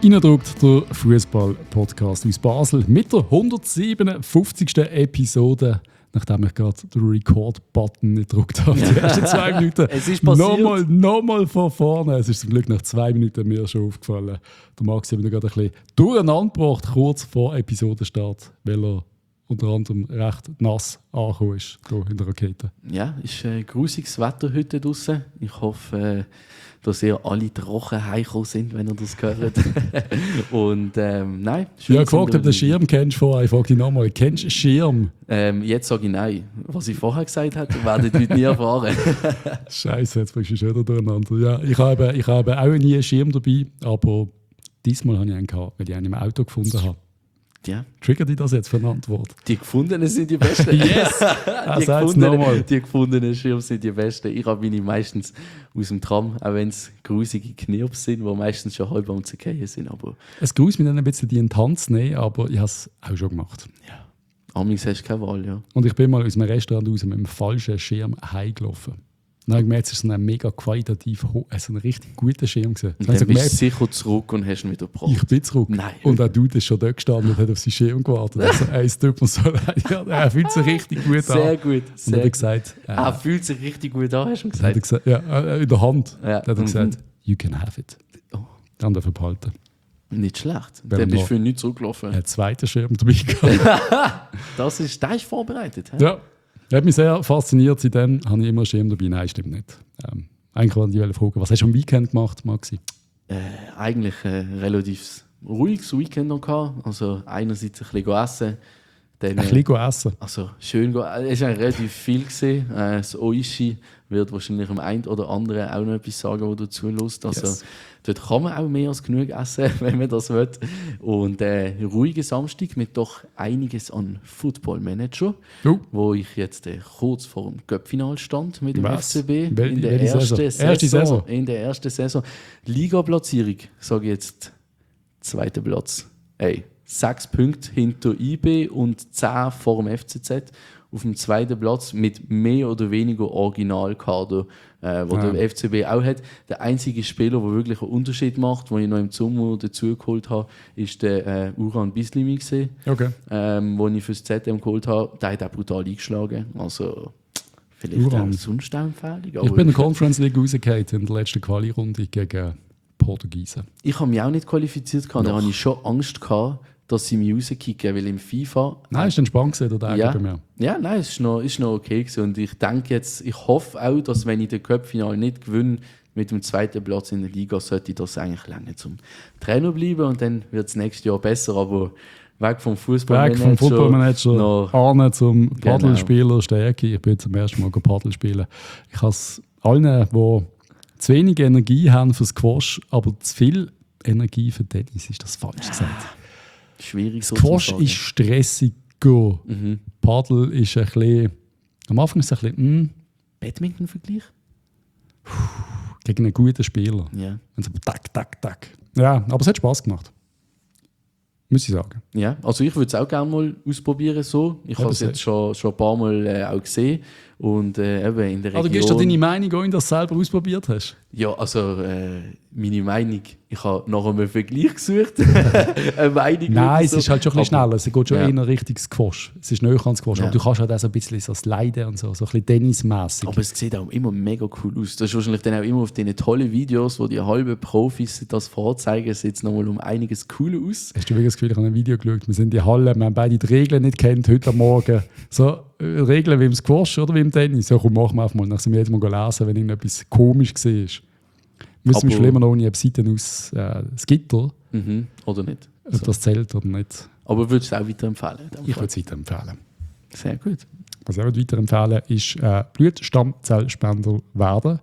Reindrückt der Fußball-Podcast aus Basel mit der 157. Episode, nachdem ich gerade den Record-Button nicht gedrückt habe. Die ersten 2 Minuten. Es ist passiert. Nochmal von vorne. Es ist zum Glück nach 2 Minuten mir schon aufgefallen. Der Max hat mir gerade ein bisschen durcheinander gebracht, kurz vor Episodenstart, weil er unter anderem recht nass angekommen ist hier in der Rakete. Ja, es ist grusiges Wetter heute draußen. Ich hoffe, dass ihr alle trocken heimgekommen sind, wenn ihr das hört. Und nein. Ich habe gefragt, ob du den Schirm kennst vorher. Ich frage dich nochmal, kennst du Schirm? Jetzt sage ich nein. Was ich vorher gesagt habe, werdet ihr heute nie erfahren. Scheiße, jetzt bringst du schon wieder durcheinander. Ja, ich habe auch nie einen Schirm dabei, aber diesmal habe ich einen gehabt, weil ich einen im Auto gefunden habe. Ja. Triggert dich das jetzt für eine Antwort? Die gefundenen sind die besten. Yes! Die gefundenen Schirme sind die besten. Ich habe meine meistens aus dem Tram, auch wenn es grusige Knirps sind, die meistens schon halb am Zerkehren sind. Aber es gruselt mich dann ein bisschen, die in die Hand zu nehmen, aber ich habe es auch schon gemacht. ja, amigs hast du keine Wahl, ja. Und ich bin mal aus einem Restaurant raus mit einem falschen Schirm heimgelaufen. Dann habe ich gemerkt, es war ein mega qualitativ, ein richtig guter Schirm. Und dann bist du sicher zurück und hast ihn wieder gebraucht. Ich bin zurück. Nein. Und auch du bist schon dort gestanden und hat auf seinen Schirm gewartet. Also, es tut mir so leid. Ja, er fühlt sich richtig gut an. Sehr gut. Und hat er gesagt, er fühlt sich richtig gut an, hast du hat er gesagt. gesagt ja, in der Hand. Ja. Hat er gesagt, you can have it. Oh. Dann darf er behalten. Nicht schlecht. Wenn Dann bist wir- du für nichts zurückgelaufen. Einen zweiten Schirm dabei gehabt. Der ist vorbereitet. He? Ja, hat mich sehr fasziniert. Seitdem habe ich immer einen Schirm dabei. Nein, stimmt nicht. Eigentlich wollte ich fragen, was hast du am Weekend gemacht, Maxi? Eigentlich ein relativ ruhiges Weekend noch gehabt. Also einerseits ein bisschen essen. Dann, Ein bisschen essen. also schön, es war relativ viel gesehen. Das Oishi wird wahrscheinlich am einen oder anderen auch noch etwas sagen, was dazu Lust. Also Yes. dort kann man auch mehr als genug essen, wenn man das will. Und ruhiger Samstag mit doch einiges an Football Manager, wo ich jetzt kurz vor dem Cup-Final stand mit dem Was? FCB Welche in der ersten Saison? In der ersten Saison. Liga-Platzierung, sage ich jetzt, 2. Platz. 6 Punkte hinter IB und 10 vor dem FCZ auf dem 2. Platz mit mehr oder weniger Originalkader, wo der FCB auch hat. Der einzige Spieler, der wirklich einen Unterschied macht, den ich noch im Sommer dazu geholt habe, ist der Uran Bislimi gesehen, Okay. den ich fürs ZM geholt habe. Der hat auch brutal eingeschlagen. Also vielleicht Uran. auch sonst eine Empfehlung. Ich aber bin in der Conference League rausgefallen in der letzten Quali-Runde gegen Portugiesen. ich habe mich auch nicht qualifiziert. Da hatte ich schon Angst gehabt, dass sie mich rauskicken, weil im FIFA... Nein, ist entspannt gewesen, der Tag bei mir. Ja, nein, es ist noch okay gewesen. Und ich denke jetzt, ich hoffe auch, dass wenn ich den Cup-Final nicht gewinne, mit dem 2. Platz in der Liga, sollte das eigentlich lange zum Trainer bleiben und dann wird es nächstes Jahr besser, aber weg vom Fußballmanager. Weg vom Footballmanager, noch- Arne zum Paddelspieler Stärke. Ich bin zum ersten Mal Paddel spielen. Ich habe es allen, die zu wenig Energie haben für Squash, aber zu viel Energie für Tennis, ist das falsch gesagt. Schwierig so Squash zu sagen. ist stressiger. Paddel ist ein bisschen, am Anfang ist es ein bisschen, Badminton-Vergleich? gegen einen guten Spieler. Ja. Und so tak, tak, tak. Ja, aber es hat Spass gemacht. Muss ich sagen. Ja, also ich würde es auch gerne mal ausprobieren so. Ich Ja, habe es das jetzt schon ein paar Mal auch gesehen und eben in der Aber du Region... gibst dir deine Meinung auch, wenn du das selber ausprobiert hast? Ja, also meine Meinung, ich habe nachher einen Vergleich gesucht. Eine Meinung Nein, es so. ist halt schon ein bisschen Aber- schneller. Es geht schon Ja. eher Richtung Squash. Es ist näher ans Squash. Ja. Aber du kannst halt auch so ein bisschen so Sliden und so ein bisschen tennismässig. Aber es sieht auch immer mega cool aus. Das ist wahrscheinlich dann auch immer auf diesen tollen Videos, wo die halben Profis das vorzeigen, sieht es nochmal um einiges cooler aus. Hast du wirklich das Gefühl, ich habe ein Video geschaut, wir sind in die Halle, wir haben beide die Regeln nicht kennt heute am Morgen. So, Regeln wie im Squash oder wie im Tennis. Ja, komm, machen wir einfach mal. Dann sind wir jetzt mal lesen, wenn irgendetwas komisch war. Müssen wir Aber- schlimmer noch ohne Seiten aus das Gitter, Oder nicht? ob das zählt oder nicht. Aber würdest du es auch weiterempfehlen? in dem Ich Fall? würde es weiterempfehlen. Sehr gut. Was ich auch weiterempfehlen ist Blutstammzellspender werden.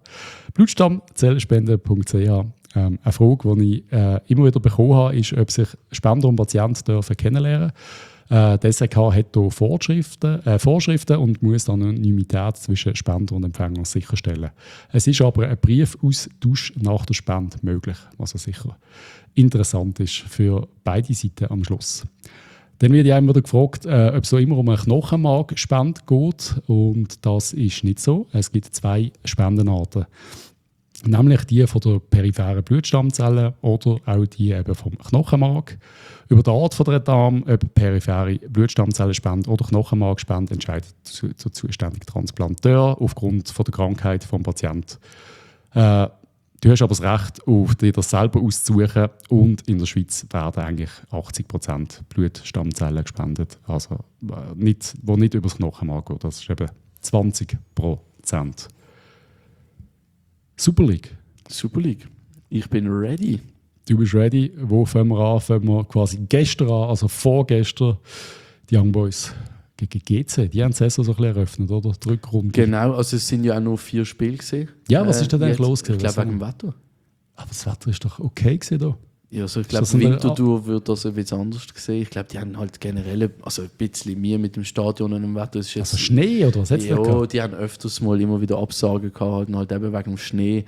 Blutstammzellspender.ch. Eine Frage, die ich immer wieder bekommen habe, ist, ob sich Spender und Patienten dürfen kennenlernen dürfen. Die SRK hat hier Vorschriften und muss dann eine Anonymität zwischen Spender und Empfänger sicherstellen. Es ist aber ein Briefaustausch nach der Spende möglich, was ja sicher interessant ist für beide Seiten am Schluss. Dann wird ja immer wieder gefragt, ob es so immer um eine Knochenmarkspende geht. Und das ist nicht so. Es gibt 2 Spendenarten. Nämlich die von der peripheren Blutstammzelle oder auch die eben vom Knochenmark. Über die Art von der Darm, ob periphere Blutstammzellenspende oder Knochenmarkspende, entscheidet der zuständige Transplanteur aufgrund von der Krankheit des Patienten. Du hast aber das Recht, dir das selber auszusuchen, und in der Schweiz werden eigentlich 80% Blutstammzellen gespendet, also die nicht über das Knochenmark gehen. Das ist eben 20%. Super League. Super League. Ich bin ready. Du bist ready. Wo fangen wir an? Fangen wir quasi gestern an, also vorgestern, die Young Boys gegen GC. Die haben die Saison so ein bisschen eröffnet, oder? Die Rückrunde. Genau, also es sind ja auch nur 4 Spiele gesehen. Ja, was ist denn eigentlich los gewesen? Ich glaube wegen dem Wetter. Aber das Wetter ist doch okay gewesen da. Ja, also ich glaube, Winterthur wird das ein bisschen anders gesehen. Ich glaube, die haben halt generell also ein bisschen mehr mit dem Stadion und dem Wetter. Ist jetzt, also Schnee oder was? Ja, die haben öfters mal immer wieder Absagen gehabt, halt eben wegen dem Schnee.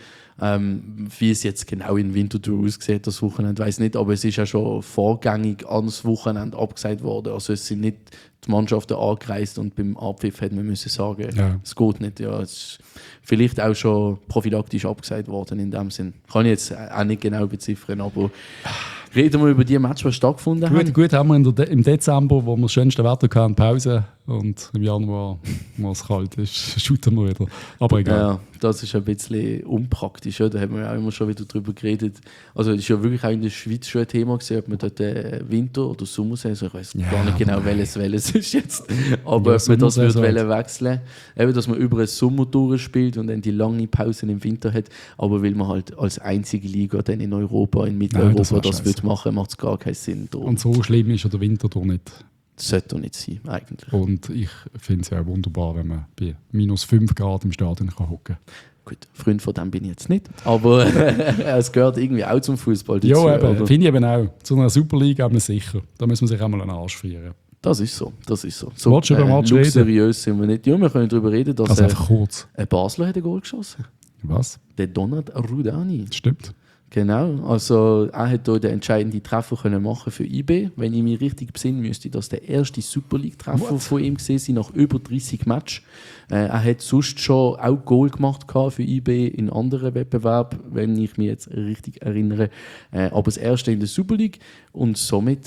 Wie es jetzt genau in Winterthur aussieht, das Wochenende, weiß ich nicht, aber es ist ja schon vorgängig ans Wochenende abgesagt worden. Also es sind nicht die Mannschaften angereist und beim Abpfiff hätten wir müssen sagen, es geht nicht. Ja, es ist vielleicht auch schon prophylaktisch abgesagt worden in dem Sinn. Kann ich jetzt auch nicht genau beziffern, aber reden wir über die Matches, die stattgefunden haben. Gut, haben wir im Dezember, wo wir das schönste Wetter hatten, Pause, und im Januar, wo es kalt ist, shooten wir wieder. Aber egal. Ja, das ist ein bisschen unpraktisch. Ja. Da haben wir ja auch immer schon wieder drüber geredet. Also es ist ja wirklich auch in der Schweiz schon ein Thema gewesen, ob man dort Winter- oder Sommersaison, ich weiß gar nicht genau, welches ist jetzt, aber ob man das würde wechseln, eben, dass man über einen Sommer durchspielt und dann die lange Pausen im Winter hat, aber weil man halt als einzige Liga dann in Europa, in Mitteleuropa das wird machen, macht es gar keinen Sinn. Und so schlimm ist ja der Winter doch nicht. Das sollte doch nicht sein, eigentlich. Und ich finde es ja wunderbar, wenn man bei minus 5 Grad im Stadion hocken kann. Gut, Freund von dem bin ich jetzt nicht, aber es gehört irgendwie auch zum Fußball dazu. Ja, finde ich eben auch. Zu einer Superliga haben wir sicher. Da müssen wir sich einmal einen Arsch frieren. Das ist so, das ist so. So luxuriös sind wir nicht. Ja, wir können darüber reden, dass also einfach kurz. Ein Basler hat ein Goal geschossen. Was? Der Donat Rudani. Stimmt. Genau, also er hat hier den entscheidenden Treffer können machen für IB. Wenn ich mich richtig besinne, müsste das der erste Super League-Treffer von ihm gewesen sein, nach über 30 Matches. Er hat sonst schon auch Goal gemacht für IB in anderen Wettbewerben, wenn ich mich jetzt richtig erinnere. Aber das erste in der Super League und somit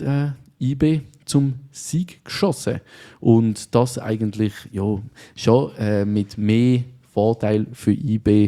IB zum Sieg geschossen. Und das eigentlich ja, schon mit mehr Vorteil für IB.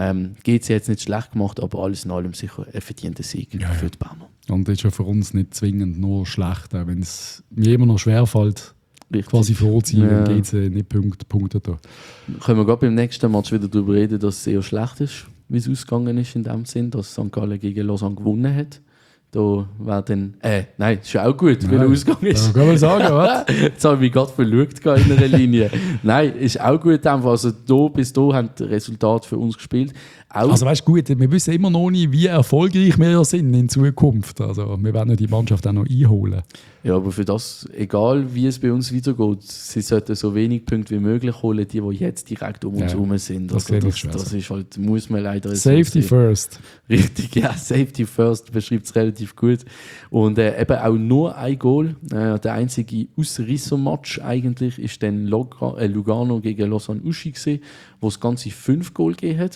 GC jetzt nicht schlecht gemacht, aber alles in allem sicher ein verdienter Sieg für die Berner. Und das ist ja für uns nicht zwingend nur schlecht, auch wenn es mir immer noch schwerfällt, quasi froh zu sein, wenn GC nicht punktet. Können wir gerade beim nächsten Match wieder darüber reden, dass es eher schlecht ist, wie es ausgegangen ist, in dem Sinn, dass St. Gallen gegen Lausanne gewonnen hat. Da wäre dann. Nein, ist ja auch gut, wie der Ausgang ist. Ja, kann man sagen, was? Jetzt habe ich mich gerade verschaut in einer Linie. Nein, ist auch gut. Also da bis da haben die Resultate für uns gespielt. Auch also weißt du, gut, wir wissen immer noch nicht, wie erfolgreich wir sind in Zukunft. Also wir werden die Mannschaft auch noch einholen. Ja, aber für das, egal wie es bei uns weitergeht, sie sollten so wenig Punkte wie möglich holen, die jetzt direkt um uns herum sind. Das ist halt, muss man leider Safety so first. Richtig, ja, Safety first beschreibt es relativ gut. Und eben auch nur ein Goal. Der einzige Ausrisser-Match eigentlich ist dann Lugano gegen Lausanne Uschi gewesen, wo es ganze 5 Goal gegeben hat.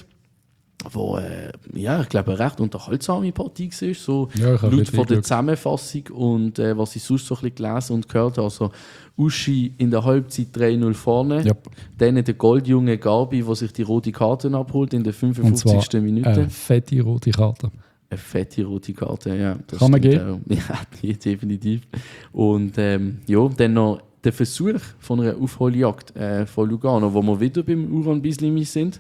Wo, ich glaube, eine recht unterhaltsame Partie war, so laut von der Zusammenfassung und was ich sonst so ein bisschen gelesen und gehört habe. Also Uschi in der Halbzeit 3-0 vorne, dann der Goldjunge Gabi, der sich die rote Karte abholt in der 55. Minute. Eine fette rote Karte. Eine fette rote Karte, ja. Das kann man geben. Ja, definitiv. Und dann noch der Versuch von einer Aufholjagd von Lugano, wo wir wieder beim Uran Bislimi sind.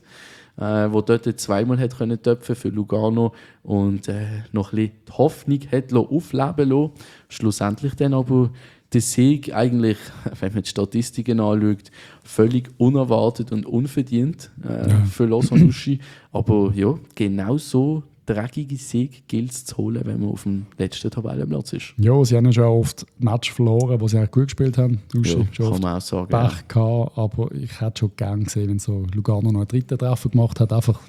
Wo dort zweimal hat können töpfen für Lugano und noch ein bisschen die Hoffnung hat aufleben lassen. Schlussendlich dann aber der Sieg eigentlich, wenn man die Statistiken anschaut, völlig unerwartet und unverdient für Lausanne Uschi. Aber ja, genau so dreckige Sieg gilt es zu holen, wenn man auf dem letzten Tabellenplatz ist. Ja, sie haben ja schon oft Match verloren, wo sie auch gut gespielt haben. Ja, kann man auch sagen. Pech gehabt, aber ich hätte schon gerne gesehen, wenn so Lugano noch einen dritten Treffer gemacht hat. Einfach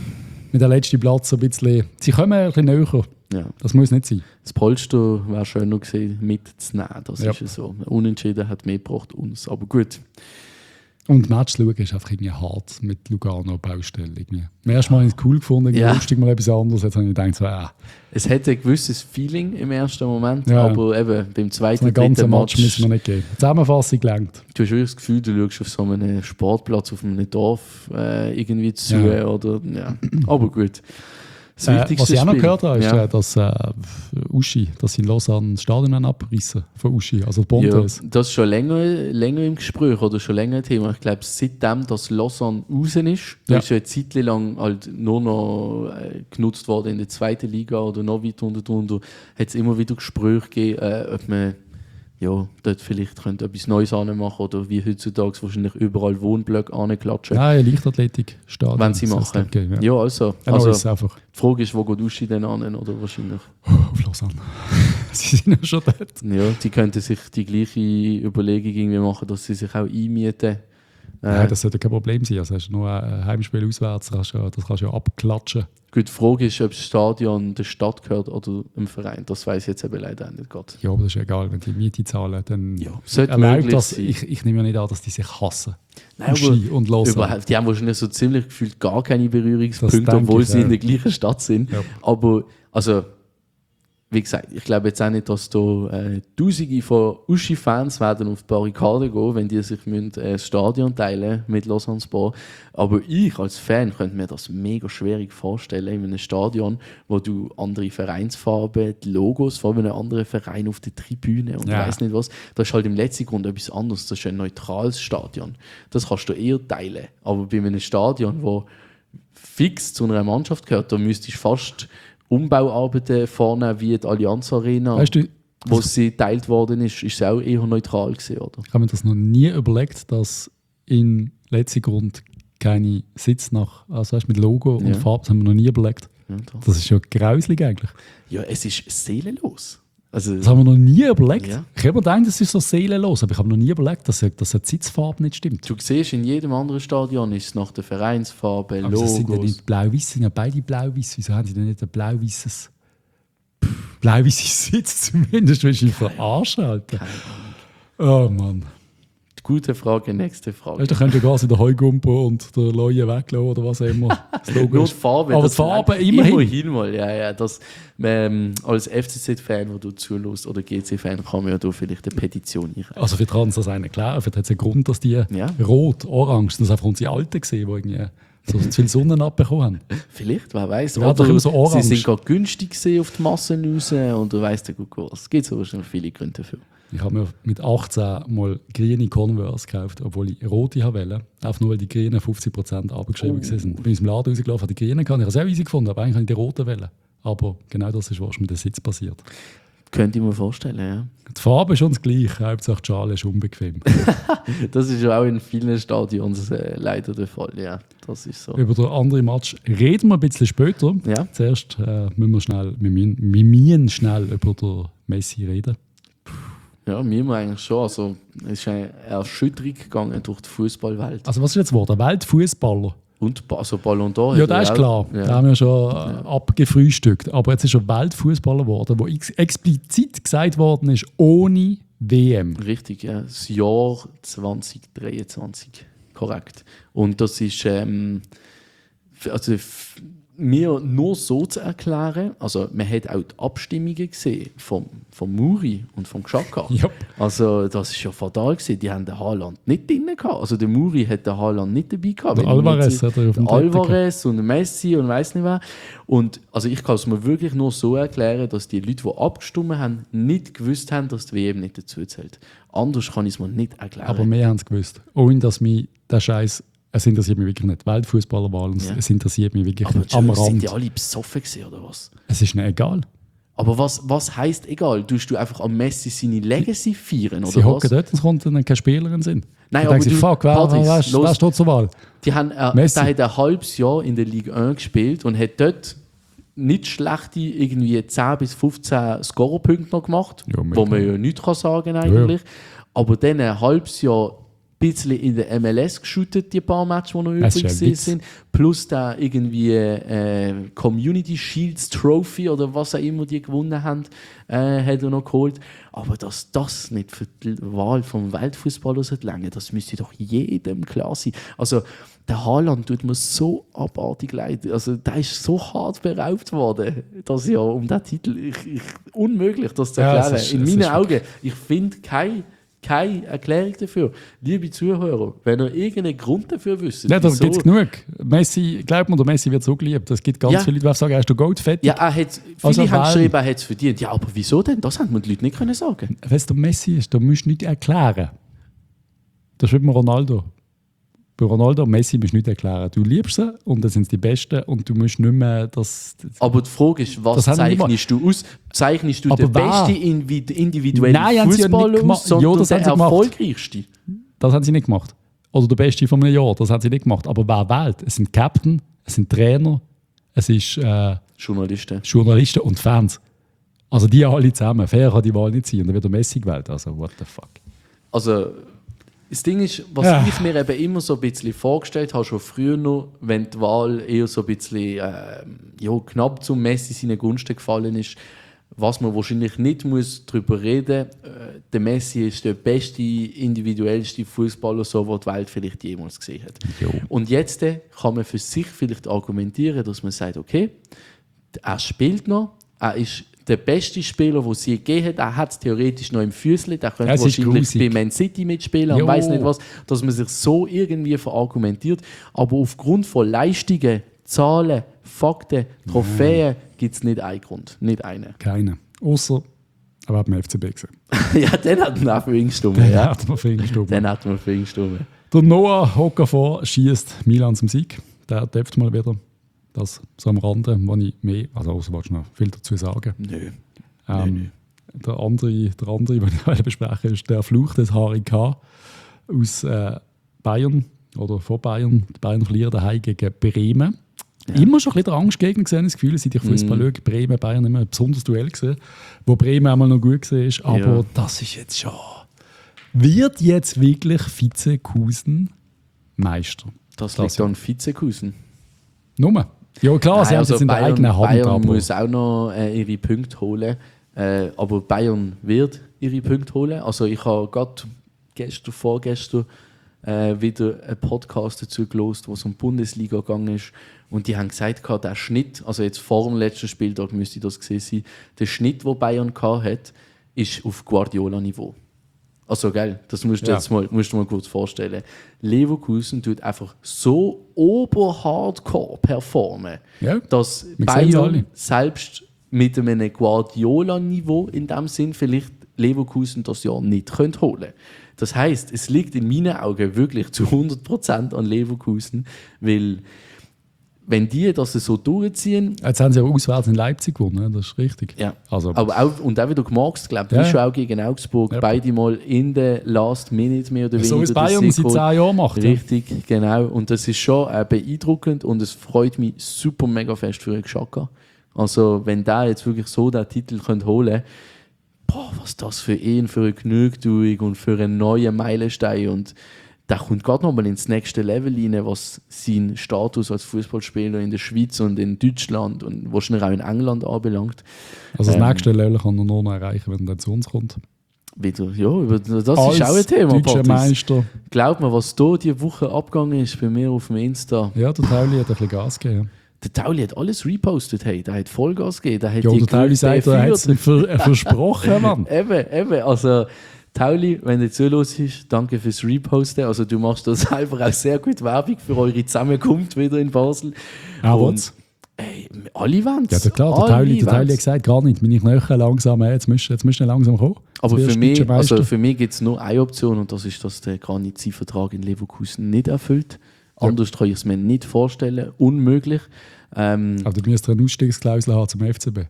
mit dem letzten Platz ein bisschen. Sie kommen ein bisschen näher. Ja. Das muss nicht sein. Das Polster wäre schöner gewesen, mitzunehmen. Das ist ja so. Unentschieden hat mehr gebracht uns. Aber gut. Und Match schauen ist einfach irgendwie hart mit Lugano-Baustelle. Im ersten Mal habe ich es cool gefunden, lustig mal etwas anderes. Jetzt habe ich gedacht, so, Es hätte ein gewisses Feeling im ersten Moment, Ja. aber eben beim zweiten, so einen ganzen dritten Match Match, müssen wir nicht geben. Zusammenfassung gelangt. du hast wirklich das Gefühl, du schaust auf so einem Sportplatz, auf einem Dorf irgendwie zu. Ja. Oder, ja. Aber gut. Das Was wichtigste ich auch noch Spiel. gehört habe, ist, Ja. dass sie in Lausanne das Stadion abreißen von Uschi, also Ja, Bontes. das ist schon länger im Gespräch oder schon länger ein Thema. Ich glaube, seitdem das Lausanne raus ist, da Ja. ist ja eine Zeit lang halt nur noch genutzt worden in der zweiten Liga oder noch weiter unten, hat es immer wieder Gespräche gegeben, ob man dort vielleicht könnte etwas Neues anmachen oder wie heutzutage wahrscheinlich überall Wohnblöcke anklatschen, Nein, Leichtathletikstadion. wenn sie soll es machen. dort geben, Ja, also. Ein neues einfach Die Frage ist, wo geht Uschi denn an? Oder wahrscheinlich. auf Lausanne. Sie sind ja schon dort. Ja, die könnten sich die gleiche Überlegung irgendwie machen, dass sie sich auch einmieten. Nein, das sollte kein Problem sein. Also hast du nur ein Heimspiel auswärts, das kannst du ja abklatschen. Gut, die Frage ist, ob das Stadion der Stadt gehört oder dem Verein. Das weiß ich jetzt eben leider auch nicht gerade. Ja, aber das ist egal, wenn die Miete zahlen, dann sollte erlaubt möglich das. sein. Ich nehme ja nicht an, dass die sich hassen. Nein, Uschi und Lausanne. überhaupt, die haben wahrscheinlich so ziemlich gefühlt gar keine Das Berührungspunkte, denke obwohl ich, sie ja. in der gleichen Stadt sind. Ja. Aber, also, wie gesagt, ich glaube jetzt auch nicht, dass da Tausende von Uschi-Fans werden auf die Barrikade gehen, wenn die sich das Stadion teilen mit Lausanne Sport. Aber ich als Fan könnte mir das mega schwierig vorstellen in einem Stadion, wo du andere Vereinsfarben, die Logos von einem anderen Verein auf der Tribüne und Ja. weiss nicht was. Das ist halt im letzten Grund etwas anderes. Das ist ein neutrales Stadion. Das kannst du eher teilen. Aber bei einem Stadion, wo fix zu einer Mannschaft gehört, da müsstest du fast Umbauarbeiten vornehmen wie die Allianz Arena, Weißt du, wo sie geteilt worden ist es auch eher neutral gewesen, oder? ich habe mir das noch nie überlegt, dass in Letzigrund keine Sitz also weißt, mit Logo und Ja. Farbe, das haben wir noch nie überlegt. Ja, doch. Das ist ja grauslig eigentlich. Ja, es ist seelenlos. Also, Das haben wir noch nie überlegt. Ja. Ich habe mir gedacht, das ist so seelenlos, aber ich habe noch nie überlegt, dass die Sitzfarbe nicht stimmt. du siehst, in jedem anderen Stadion ist es nach der Vereinsfarbe, Aber das sind ja Logos. nicht blau-weiß, sind ja beide blau-weiß. Wieso haben die denn nicht ein blau-weißes Sitz zumindest? Willst du mich verarschen, Alter? Oh Mann. Gute Frage, nächste Frage. Weißt du, da könnt ihr gar den Heugumpo und der Leue weglassen oder was auch immer. Das Logo Nur ist- die Farbe. Aber das die Farbe reicht. immerhin. Immerhin mal, ja. Das, als FCZ-Fan, der du zulässt, oder GC-Fan, kann man ja da vielleicht eine Petition einreichen. Also für Trans das einen klar, für hat es einen Grund, dass die Ja. rot, orange, das sind einfach unsere Alten gesehen, die irgendwie so zu viel Sonne abbekommen haben. Vielleicht, wer weiß. Ja, doch immer so sie orange. sind gerade günstig gesehen auf die Massen raus und du weißt ja gut was. Es gibt so wahrscheinlich viele Gründe dafür. Ich habe mir mit 18 mal grüne Converse gekauft, obwohl ich rote wollte. Einfach nur, weil die grünen 50% abgeschrieben sind. Ich bin aus dem Laden rausgelaufen, habe die grünen gehabt. Ich habe es sehr easy gefunden, aber eigentlich habe ich die roten wollen. Aber genau das ist, was mit dem Sitz passiert. Könnte ich mir vorstellen, ja. Die Farbe ist uns gleich, Hauptsache die Schale ist unbequem. Das ist ja auch in vielen Stadions leider der Fall, ja. Das ist so. Über den anderen Match reden wir ein bisschen später. Ja. Zuerst wir müssen schnell über den Messi reden. Ja, mir eigentlich schon. Also, es ist eine Erschütterung gegangen durch die Fußballwelt. Also was ist jetzt geworden? Weltfußballer? Und also Ballon d'Or. Ja, hat er das ist auch- klar. Ja. Da haben wir schon abgefrühstückt. Aber jetzt ist er Weltfußballer geworden, wo explizit gesagt worden ist, ohne WM. Richtig, ja. Das Jahr 2023. Korrekt. Und das ist mir nur so zu erklären, also man hat auch die Abstimmungen gesehen vom Muri und vom Xhaka. Ja. Also das ist ja fatal gewesen. Die haben den Haaland nicht drin gehabt. Also der Muri hat den Haaland nicht dabei gehabt. Der Wenn ich mich Alvarez jetzt- hat er auf dem der dritten Alvarez und der Messi und weiss nicht wer. Und also ich kann es mir wirklich nur so erklären, dass die Leute, die abgestimmt haben, nicht gewusst haben, dass die WM nicht dazu zählt. Anders kann ich es mir nicht erklären. Aber wir haben es gewusst. Ohne dass mich der Scheiß, es interessiert mich wirklich nicht. Weltfußballerwahl, Ja. es interessiert mich wirklich aber nicht. Am sind Rand. die alle besoffen gewesen, oder was? Es ist nicht egal. Aber was heisst egal? Tust du einfach am Messi seine Legacy feiern, oder Sie was? hocken dort und es kommt dann keine Spielerin sind. Nein, Dann aber denken sie, du- fuck, Patrice, los. wer steht zur Wahl? Die haben, Messi. der hat ein halbes Jahr in der Ligue 1 gespielt und hat dort nicht schlechte irgendwie 10 bis 15 Scorerpunkte noch gemacht, Ja, mega. wo man ja nichts kann sagen eigentlich. Aber dann ein halbes Jahr bisschen in der MLS geshootet, die paar Matches, die noch übrig sind. Plus da irgendwie Community Shields Trophy oder was auch immer die gewonnen haben, hat er noch geholt. Aber dass das nicht für die Wahl vom Weltfußballer lange, das müsste doch jedem klar sein. Also der Haaland tut mir so abartig leid. Also der ist so hart beraubt worden, dass ja um den Titel unmöglich, das zu erklären. In meinen Augen, ich finde keine Erklärung dafür. Liebe Zuhörer, wenn ihr irgendeinen Grund dafür wisst. Ja, da gibt es genug. Messi, glaubt mir, der Messi wird so geliebt. Es gibt ganz viele Leute, die sagen, er ist der Gold fertig. Ja, viele haben geschrieben, er hat es verdient. Ja, aber wieso denn? Das haben die Leute nicht können sagen. Wenn es der Messi ist, da musst du nicht erklären. Das ist wie bei Ronaldo. Bei Ronaldo und Messi musst du nicht erklären. Du liebst sie und dann sind sie die Besten und du musst nicht mehr das... Aber die Frage ist, was zeichnest du aus? Zeichnest du den besten individuellen Fußballer aus, sondern den erfolgreichsten? Das haben sie nicht gemacht. Oder der Beste von einem Jahr, das haben sie nicht gemacht. Aber wer wählt? Es sind Captain, es sind Trainer, es ist Journalisten und Fans. Also die alle zusammen. Fair kann die Wahl nicht sein. Und dann wird der Messi gewählt. Also what the fuck. Also... Das Ding ist, was ich mir eben immer so ein bisschen vorgestellt habe, schon früher noch, wenn die Wahl eher so ein bisschen knapp zum Messi seinen Gunsten gefallen ist, was man wahrscheinlich nicht muss darüber reden muss, der Messi ist der beste, individuellste Fußballer, so den die Welt vielleicht jemals gesehen hat. Jo. Und jetzt kann man für sich vielleicht argumentieren, dass man sagt, okay, er spielt noch, er ist der beste Spieler, den sie gegeben hat, er hat es theoretisch noch im Füßli, der könnte wahrscheinlich bei Man City mitspielen und weiss nicht was, dass man sich so irgendwie verargumentiert. Aber aufgrund von Leistungen, Zahlen, Fakten, Trophäen gibt es nicht einen Grund. Nicht einen. Keinen. Außer, aber hat man FCB gesehen. Ja, den hat man auch für ihn gestimmt. Den hat man für ihn gestimmt. Der Noah Okafor schießt Milan zum Sieg. Der dürft mal wieder. Das so am Rande, wo ich mehr, also willst du noch viel dazu sagen? Nö. Der andere, den ich besprechen ist der Fluch des HIK aus Bayern oder von Bayern. Die Bayern verlieren daheim gegen Bremen. Ja. Immer schon ein bisschen der Angstgegner gesehen, das Gefühl, seit ich Fußball schaue. Bremen, Bayern immer ein besonderes Duell gesehen, wo Bremen einmal noch gut war. Aber das ist jetzt schon... Wird jetzt wirklich Vizekusen Meister? Das liegt an Vizekusen. Nummer. Ja klar, sie haben es in der eigenen Hand. Bayern muss auch noch ihre Punkte holen. Aber Bayern wird ihre Punkte holen. Also ich habe gerade vorgestern wieder einen Podcast dazu gehört, wo es um die Bundesliga gegangen ist. Und die haben gesagt, der Schnitt, also jetzt vor dem letzten Spieltag müsste das gesehen sein, der Schnitt, den Bayern hat, ist auf Guardiola-Niveau. Also geil, das musst du dir mal kurz vorstellen. Leverkusen tut einfach so oberhardcore performen, dass Bayern selbst mit einem Guardiola-Niveau in dem Sinn vielleicht Leverkusen das Jahr nicht holen können. Das heisst, es liegt in meinen Augen wirklich zu 100% an Leverkusen, weil wenn die das so durchziehen... Jetzt haben sie auch auswärts in Leipzig gewonnen, das ist richtig. Ja, also, aber auch, und auch wieder gemacht, glaube ich, schon auch gegen Augsburg, beide mal in der Last Minute mehr oder weniger. So wie es Bayern seit 10 Jahren macht. Richtig, genau. Und das ist schon beeindruckend und es freut mich super mega fest für Xhaka. Also wenn der jetzt wirklich so den Titel holen könnte, was das für ihn, für eine Genugtuung und für einen neuen Meilenstein und der kommt gerade nochmal ins nächste Level rein, was seinen Status als Fußballspieler in der Schweiz und in Deutschland und wahrscheinlich auch in England anbelangt. Also das nächste Level kann er nur noch erreichen, wenn er dann zu uns kommt. Wieder, ja, das ist auch ein Thema. Deutscher Meister. Glaub mir, was da diese Woche abgegangen ist bei mir auf dem Insta. Ja, der Tauli hat ein bisschen Gas gegeben. Der Tauli hat alles repostet, hey. Der hat Vollgas gegeben. Der hat der Tauli sagt, er hat es versprochen, Mann. Eben, also... Tauli, wenn du zuhörst, danke fürs Reposten. Also du machst da selber auch sehr gut Werbung für eure Zusammenkunft wieder in Basel. Und alle wollen es. Ja, klar, der Tauli hat gesagt, gar nicht, meine Knöchel langsam, jetzt müssen wir langsam kommen. Aber für mich gibt es nur eine Option und das ist, dass der Granit-Vertrag in Leverkusen nicht erfüllt. Ja. Anders kann ich es mir nicht vorstellen. Unmöglich. Aber du müsstest eine Ausstiegsklausel haben zum FCB.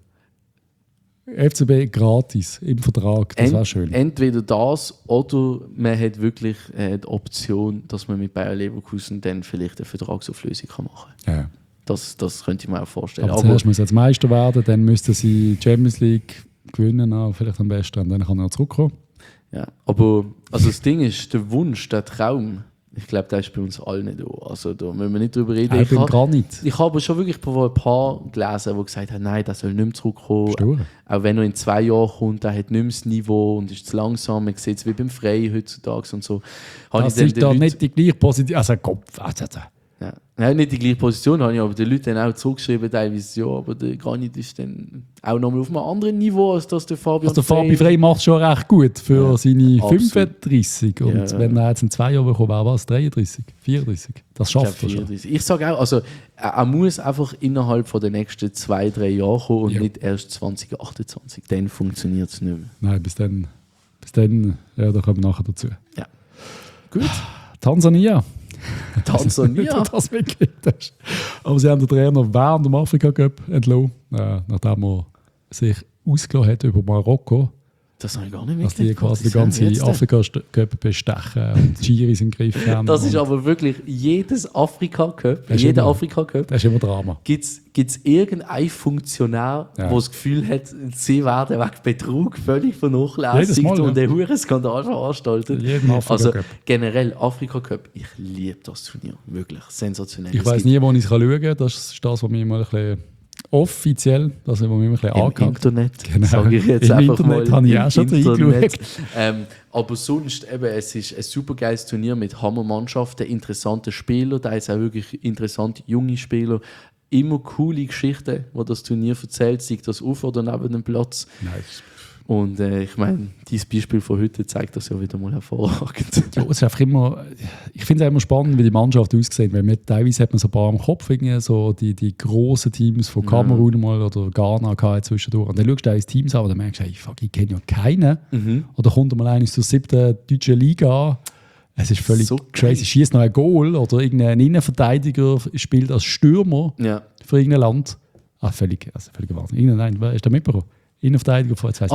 FCB gratis im Vertrag, das wäre schön. Entweder das oder man hat wirklich die Option, dass man mit Bayer Leverkusen dann vielleicht eine Vertragsauflösung machen kann. Ja. Das könnte ich mir auch vorstellen. Aber zuerst muss er jetzt Meister werden, dann müsste sie die Champions League gewinnen, vielleicht am besten, und dann kann er zurückkommen. Ja, aber also das Ding ist, der Wunsch, der Traum, ich glaube, der ist bei uns allen nicht da. Also da müssen wir nicht drüber reden. Ich bin gar nicht. Ich habe schon wirklich ein paar gelesen, die gesagt haben, nein, der soll nicht mehr zurückkommen. Stur. Auch wenn er in 2 Jahren kommt, der hat nicht mehr das Niveau und ist zu langsam. Man sieht es wie beim Frey heutzutage und so. Das ist da nicht die gleiche Position. Also Kopf. Ja. Ja, nicht die gleiche Position habe ich, aber die Leute haben auch zurückgeschrieben, teilweise, ja, aber der Granit ist dann auch nochmal auf einem anderen Niveau, als das der Fabian Also der Fabi Frey macht schon recht gut für seine absolut. 35. Und wenn er jetzt in 2 Jahren bekommt, wäre was? 33? 34? Das schafft er schon. Ich sage auch, also er muss einfach innerhalb von den nächsten 2-3 Jahren kommen und nicht erst 2028. Dann funktioniert es nicht mehr. Nein, bis dann, ja, da kommen wir nachher dazu. Ja. Gut. Tansania. Tansania? Ob du das mitgekriegt hast. Aber sie haben den Trainer während dem Afrika-Cup entlassen, nachdem er sich ausgelassen hat über Marokko. Das habe ich gar nicht Dass die mitgekriegt. quasi den ganzen Afrika-Cup bestechen und die Giris im Griff haben. Das ist aber wirklich jedes Afrika-Cup, jeder Afrika-Cup, Das ist immer Drama. gibt es irgendeinen Funktionär, der das Gefühl hat, sie werden wegen Betrug völlig vernachlässigt Jedes Mal, und einen hohen Skandal veranstaltet. Jeden Afrika-Cup. Also generell Afrika-Cup, ich liebe das Turnier, wirklich sensationell. Ich weiss nie, wo ich es schauen kann. Das ist das, was mich immer ein bisschen offiziell, das was mich immer ein bisschen im angehört. Internet, Genau. sage ich jetzt Im einfach Internet mal. habe ich auch schon reingeschaut. Aber sonst, eben, es ist ein super geiles Turnier mit Hammermannschaften, interessanten Spielern, da ist auch wirklich interessante junge Spieler. Immer coole Geschichten, die das Turnier erzählt, sei das auf oder neben dem Platz. Nice. Und ich meine, dieses Beispiel von heute zeigt das ja wieder mal hervorragend. Ja, es ist einfach immer, ich finde es immer spannend, wie die Mannschaft aussieht, weil teilweise hat man so ein paar am Kopf, so die grossen Teams von Kamerun mal oder Ghana gehabt zwischendurch. Und dann schaust du ins Teams an und dann merkst du, hey, fuck, ich kenne ja keinen. Oder kommt mal einer aus der 7. deutschen Liga an. Es ist völlig So crazy. Schießt noch ein Goal oder irgendein Innenverteidiger spielt als Stürmer für irgendein Land. Völlig Wahnsinn. Nein, ist der mitbekommen? Innenverteidiger von jetzt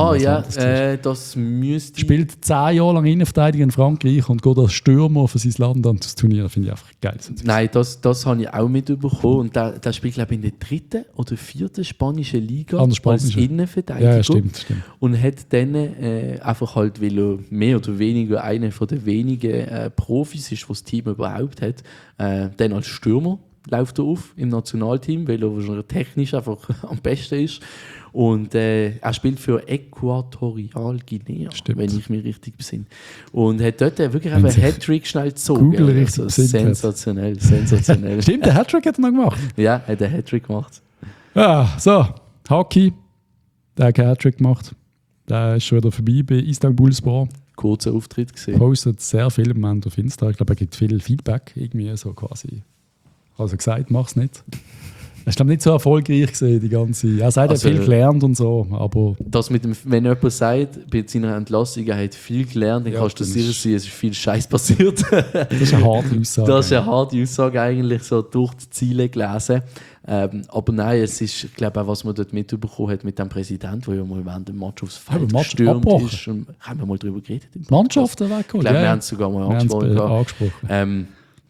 das müsste. Spielt 10 Jahre lang Innenverteidiger in Frankreich und geht als Stürmer für sein Land an das Turnier. Das finde ich einfach geil. Nein, das habe ich auch mitbekommen. Und der spielt, glaube ich, in der 3. oder 4. spanischen Liga als Innenverteidiger. Ja, stimmt. Und hat dann einfach halt, weil er mehr oder weniger einer von den wenigen Profis ist, was das Team überhaupt hat, dann als Stürmer läuft er auf im Nationalteam, weil er wahrscheinlich technisch einfach am besten ist. Und er spielt für Äquatorial Guinea, wenn ich mich richtig besinne. Und hat dort wirklich einen Hattrick schnell gezogen. Google richtig also sensationell. Stimmt, der Hattrick hat er noch gemacht. Ja, hat einen Hattrick gemacht. Ja, so, Hockey. Der hat keinen Hattrick gemacht. Der ist schon wieder vorbei bei Istanbulspor. Kurzer Auftritt gesehen. Postet sehr viel im Moment auf Insta. Ich glaube, er gibt viel Feedback. Irgendwie so quasi. Also gesagt, mach's nicht. Er ist, glaube ich, nicht so erfolgreich gewesen, die ganze. Er sagt, er hat viel gelernt und so, aber. Das mit dem, wenn jemand sagt, bei seiner Entlassung, er hat viel gelernt, dann kannst du sicher sein, es ist viel Scheiß passiert. Das ist eine harte Aussage. Das ist eine harte Aussage, eigentlich so durch die Ziele gelesen. Aber nein, es ist, ich glaube auch, was man dort mitbekommen hat mit dem Präsidenten, der ja mal während dem Match aufs Feld gestürmt ist. Und haben wir mal darüber geredet? Mannschaften weggeholt. Ich glaube, wir haben es sogar mal angesprochen.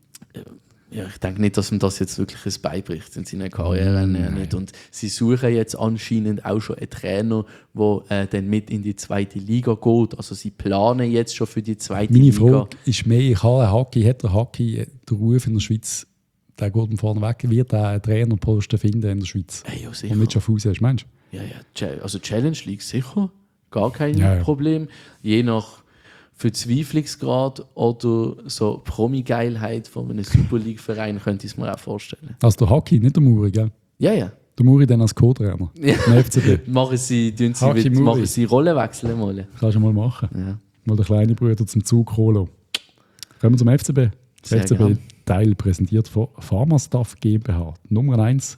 Ja, ich denke nicht, dass ihm das jetzt wirklich ein beibricht in seiner Karriere. Nicht. Und sie suchen jetzt anscheinend auch schon einen Trainer, der dann mit in die 2. Liga geht. Also sie planen jetzt schon für die 2. Liga. Meine Frage ist mehr, hat der Hockey den Ruf in der Schweiz, der geht von vorne weg, wird er einen Trainerposten finden in der Schweiz? Ja, sicher. Und mit Schaffhausen hast, meinst du? Ja, also Challenge League sicher, gar kein Problem. Je nach Verzweiflungsgrad oder so Promi-Geilheit von einem Super League-Verein könnte ich es mir auch vorstellen. Also der Hockey, nicht der Muri, gell? Ja. Der Muri dann als Co-Trainer. Ja. FCB. machen sie Rollenwechsel mal. Kannst du mal machen. Ja. Mal den kleinen Bruder zum Zug holen. Kommen wir zum FCB. Der FCB-Teil präsentiert von Pharmastaff GmbH. Nummer 1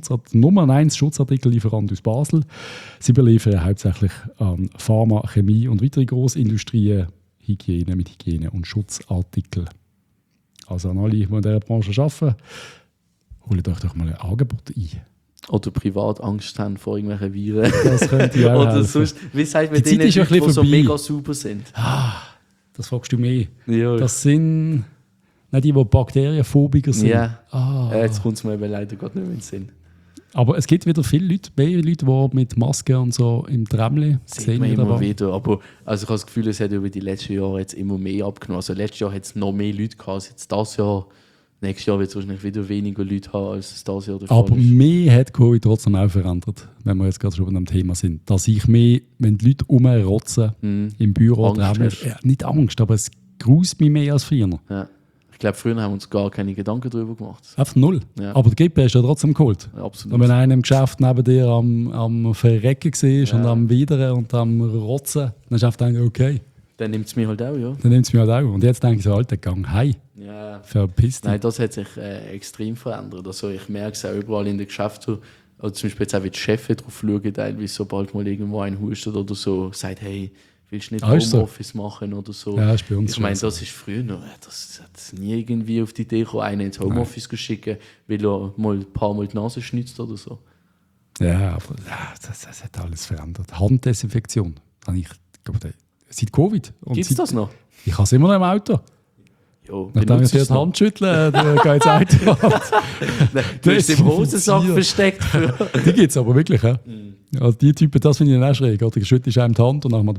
Schutzartikellieferant aus Basel. Sie beliefern hauptsächlich an Pharma, Chemie und weitere Grossindustrien, Hygiene mit Hygiene- und Schutzartikel. Also an alle, die in dieser Branche arbeiten, holt euch doch mal ein Angebot ein. Oder privat Angst haben vor irgendwelchen Viren. Das könnte ja auch Oder helfen. sonst, wie sagt man die denen, Zeit ist die ein so vorbei. mega super sind? Das fragst du mehr. Ja. Das sind nicht die Bakterienphobiker sind. Ja. Jetzt kommt es mir eben leider gerade nicht mehr in den Sinn. Aber es gibt wieder viele Leute, mehr Leute, die mit Maske und so im Tramli sehen wir immer wieder. Aber also ich habe das Gefühl, es hat über die letzten Jahre jetzt immer mehr abgenommen. Also letztes Jahr hat es noch mehr Leute gehabt als jetzt das Jahr. Nächstes Jahr wird es wahrscheinlich wieder weniger Leute haben, als es das Jahr der Fall ist. Aber mehr hat Covid trotzdem auch verändert, wenn wir jetzt gerade schon bei dem Thema sind. Dass ich mehr, wenn die Leute rumrotzen im Büro, Angst nicht Angst, aber es gruselt mich mehr als früher. Ja. Ich glaube, früher haben wir uns gar keine Gedanken darüber gemacht. Einfach null. Ja. Aber die Grippe hast du ja trotzdem geholt. Ja, absolut. Und wenn einer im Geschäft neben dir am Verrecken war und am Widern und am Rotzen, dann hast du einfach gedacht, okay. Dann nimmt es mich halt auch, ja. Dann nimmt es mich halt auch. Und jetzt denke ich so, Alter, gang heim. Ja. Verpiss dich. Nein, das hat sich extrem verändert. Also ich merke es auch überall in den Geschäften. Also zum Beispiel jetzt auch, wie die Chefs drauf schauen, teilweise, sobald mal irgendwo ein hustet oder so, sagt, hey, willst du nicht Homeoffice machen oder so. Ja, ist bei uns ich meine, das ist früher noch, das hat nie irgendwie auf die Idee gekommen, einen ins Homeoffice zu schicken, weil er mal ein paar Mal die Nase schnitzt oder so. Ja, aber das hat alles verändert. Handdesinfektion. Ich glaube, seit Covid. Gibt es das noch? Ich habe es immer noch im Auto. Jo, nachdem ich dir die Hand schüttle, dann geht es Auto. Du hast im Hosensack versteckt. Die gibt es aber wirklich. Ja? Also die Typen, das finde ich dann auch schräg. Du schüttelst einem die Hand und dann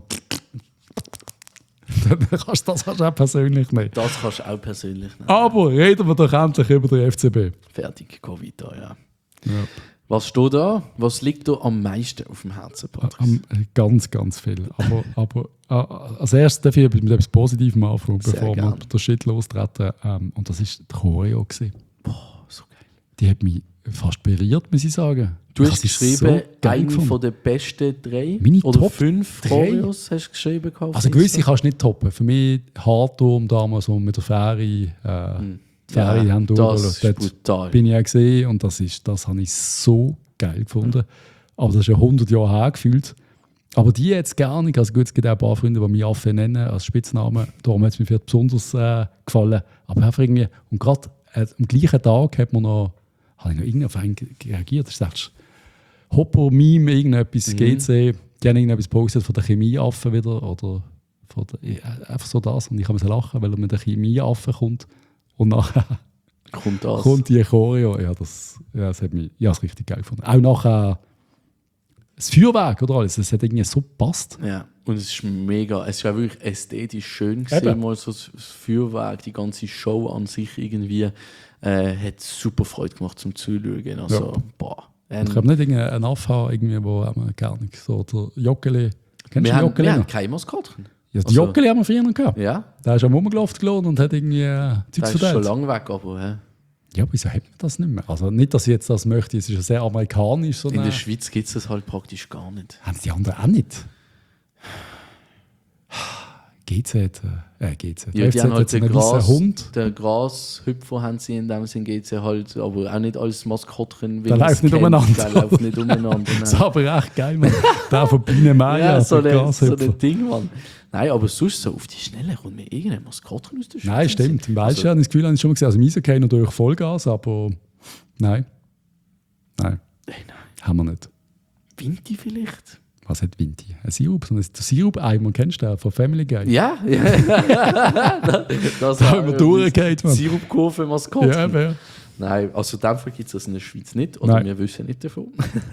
kannst du das auch persönlich nehmen. Das kannst du auch persönlich nehmen. Aber reden wir doch endlich über den FCB. Fertig, Covid da, ja. Was steht da? Was liegt da am meisten auf dem Herzen, Patrick? Ganz, ganz viel. Aber als erstes darf ich mit etwas Positivem anfangen, bevor wir den Shit lostreten. Und das war die Choreo. Boah, so geil. Die hat mich fast berührt, muss ich sagen. Du hast geschrieben, so eine der besten 3 Meine oder Top 5 Choreos hast du geschrieben. Also gewisse kannst du nicht toppen. Für mich Hardturm damals so mit der Fähre. Fähre haben das ist brutal. Bin ich auch gesehen und das habe ich so geil gefunden. Aber das ist ja 100 Jahre her gefühlt. Aber die jetzt gar nicht. Also gut, es gibt auch ein paar Freunde, die mich Affe nennen als Spitznamen. Darum hat es mir vielleicht besonders gefallen. Aber einfach irgendwie, und gerade am gleichen Tag habe ich noch irgendwie auf einen reagiert. Ich sagte, Hopper, Meme, irgendetwas, GC, die haben irgendetwas gepostet von der Chemieaffe wieder. Oder von einfach so das. Und ich habe lachen, weil er mit der Chemieaffe kommt. Und nachher kommt die Choreo. Ja, das hat mich richtig geil gefunden. Auch nachher das Feuerwerk oder alles, das hat irgendwie so gepasst. Ja, und es ist mega, es war wirklich ästhetisch schön gesehen, mal so das Feuerwerk, die ganze Show an sich irgendwie hat super Freude gemacht zum Zuschauen. Also, boah. Ich habe nicht einen Affe irgendwie, wo gar nicht so der Joggeli. Kennst du Joggeli? Wir haben keine Maskottchen. Ja, die Joggeli haben wir früher noch gehabt. Ja. Der ist am rumgelaufen und hat irgendwie Zeugs verteilt. Der ist schon lange weg, aber ja, wieso hat man das nicht mehr? Also nicht, dass ich jetzt das möchte, es ist ja sehr amerikanisch. So in der Schweiz gibt es das halt praktisch gar nicht. Haben die anderen auch nicht? GZ. Ja, die haben halt den Hund. Den Grashüpfer haben sie in dem Sinn GC halt, aber auch nicht als Maskottchen. Der läuft nicht umeinander. Der läuft nicht umeinander. Das ist aber echt geil, Mann. Der von Biene Meier. Ja, so ein Ding, Mann. Nein, aber sonst so auf die Schnelle kommt mir irgendein Maskottchen aus der Schweiz. Nein, stimmt. Im Welschen habe ich das Gefühl, habe ich schon mal gesehen. Also im Eishockey natürlich Vollgas, aber nein. Haben wir nicht. Vinti vielleicht? Was hat Vinti? Ein Sirup? So ein Sirup-Eimer, kennst du den von Family Guy? Ja. Das da haben wir durchgeht, man. Sirupkurve Maskottchen. Ja. Nein, also in dem Fall gibt es das in der Schweiz nicht. Oder wir wissen nicht davon.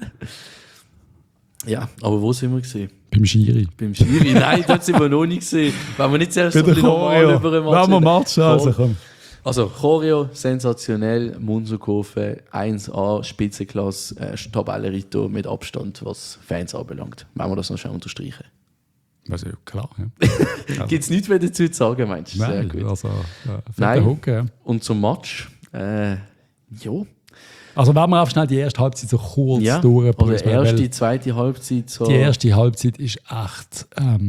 Ja, aber wo sind wir gesehen? Beim Schiri. Beim Schiri? Nein, dort sind wir noch nicht gesehen. Wenn wir nicht zuerst so normal über den Match. Wenn wir Match komm. Also Choreo, sensationell, Munzerkurve, 1A, Spitzenklasse, Tabellenritter mit Abstand, was Fans anbelangt. Wenn wir das noch schnell unterstreichen. Also klar, ja. Gibt es nichts mehr dazu zu sagen, meinst du? Nein, sehr gut. Also, Nein. Hook, ja. Und zum Match, jo. Also wenn wir auch schnell die erste Halbzeit so kurz durchbrüsten. Oder erste, zweite Halbzeit. So die erste Halbzeit ist echt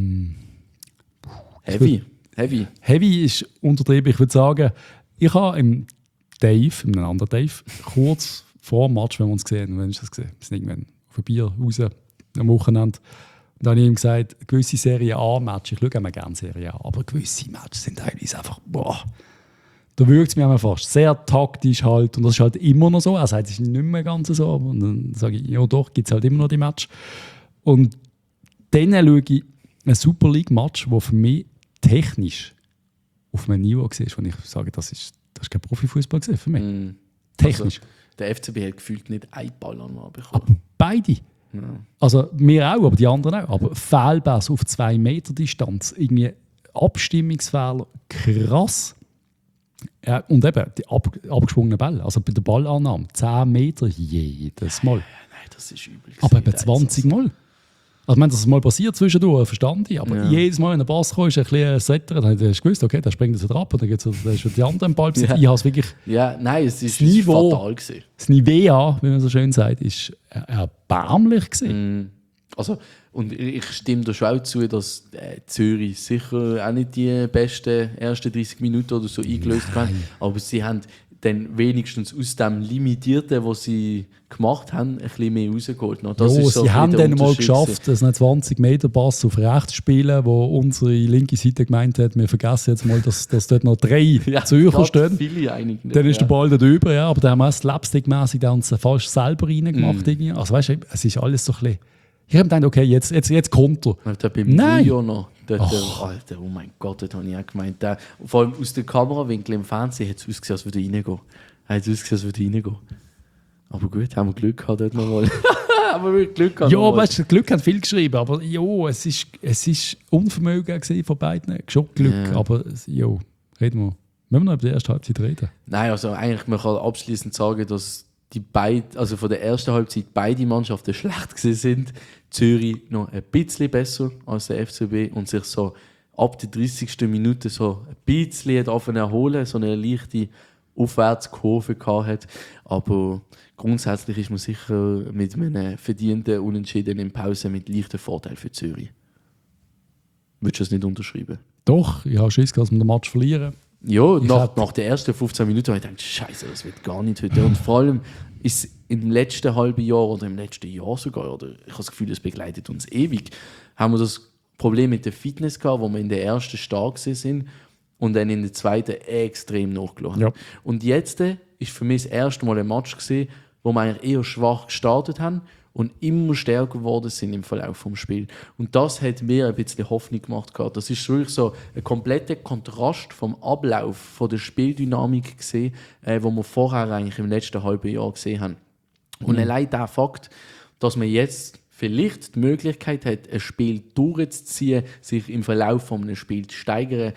Heavy ist untertrieben. Ich würde sagen, ich habe im einem anderen Dave, kurz vor dem Match, wenn wir uns gesehen haben, das gesehen, wir sind irgendwann auf ein Bier raus am Wochenende. Und dann habe ich ihm gesagt, gewisse Serie A-Matches, ich schaue immer gerne Serie A, aber gewisse Matches sind teilweise einfach, da wirkt es mir immer fast. Sehr taktisch halt. Und das ist halt immer noch so. Er sagt, es ist nicht mehr ganz so. Und dann sage ich, ja doch, gibt es halt immer noch die Match. Und dann schaue ich ein Super League-Match, das für mich technisch auf einem Niveau war, wo ich sage, das ist kein Profifußball für mich. Technisch. Also, der FCB hat gefühlt nicht einen Ball an mal bekommen. Aber beide. Ja. Also wir auch, aber die anderen auch. Aber Fehlpass auf 2 Meter Distanz, irgendwie Abstimmungsfehler, krass. Ja, und eben die abgeschwungenen Bälle, also bei der Ballannahme 10 Meter jedes Mal. Nein, das ist übel. Aber eben 20 Mal. Also, wenn das mal passiert zwischendurch, verstand ich. Aber jedes Mal, wenn der Pass kommt, ist ein bisschen Setter, dann hast du gewusst, okay, der springt jetzt ab und dann ist die andere im Ball. Ja. Ich habe es wirklich. Ja, nein, es ist Niveau, fatal gewesen. Das Niveau, wie man so schön sagt, ist erbärmlich gewesen. Also, und ich stimme da schon auch zu, dass Zürich sicher auch nicht die besten ersten 30 Minuten oder so eingelöst haben. Aber sie haben dann wenigstens aus dem Limitierten, was sie gemacht haben, ein bisschen mehr rausgeholt. Das ist so sie haben dann mal geschafft, dass einen 20-Meter-Pass auf rechts spielen, wo unsere linke Seite gemeint hat, wir vergessen jetzt mal, dass dort noch 3 Zürcher stehen. Dann ist der Ball da drüber, ja, aber dann haben wir slapstick-mässig uns fast selber reingemacht. Also weißt du, es ist alles so ein bisschen... Ich habe gedacht, okay, jetzt Konter. Nein! Alter, oh mein Gott, das habe ich auch gemeint. Vor allem aus dem Kamerawinkel im Fernsehen hat es ausgesehen, als würde er reingehen. Aber gut, haben wir Glück gehabt dort nochmal. Aber wir Glück gehabt. Ja, weißt du, Glück hat viel geschrieben, aber ja, es ist Unvermögen von beiden. Schon Glück, aber ja, reden wir. Müssen wir noch über die erste Halbzeit reden? Nein, also eigentlich, man kann abschließend sagen, dass also von der ersten Halbzeit beide Mannschaften schlecht gewesen sind. Zürich noch ein bisschen besser als der FCB und sich so ab der 30. Minute so ein bisschen erholen, so eine leichte Aufwärtskurve gehabt hat. Aber grundsätzlich ist man sicher mit einem verdienten Unentschieden in Pause mit leichtem Vorteil für Zürich. Würdest du das nicht unterschreiben? Doch, ich habe Schiss, dass wir den Match verlieren. Ja, nach den ersten 15 Minuten habe ich gedacht, Scheiße, das wird gar nicht heute. Und vor allem ist im letzten halben Jahr oder im letzten Jahr sogar, oder ich habe das Gefühl, es begleitet uns ewig, haben wir das Problem mit der Fitness gehabt, wo wir in der ersten stark sind und dann in der zweiten extrem nachgelassen haben. Ja. Und jetzt ist für mich das erste Mal ein Match gewesen, wo wir eigentlich eher schwach gestartet haben und immer stärker geworden sind im Verlauf des Spiels. Und das hat mir ein bisschen Hoffnung gemacht. Das ist wirklich so ein kompletter Kontrast vom Ablauf von der Spieldynamik gesehen, wo wir vorher eigentlich im letzten halben Jahr gesehen haben. Und allein der Fakt, dass man jetzt vielleicht die Möglichkeit hat, ein Spiel durchzuziehen, sich im Verlauf von einem Spiel zu steigern,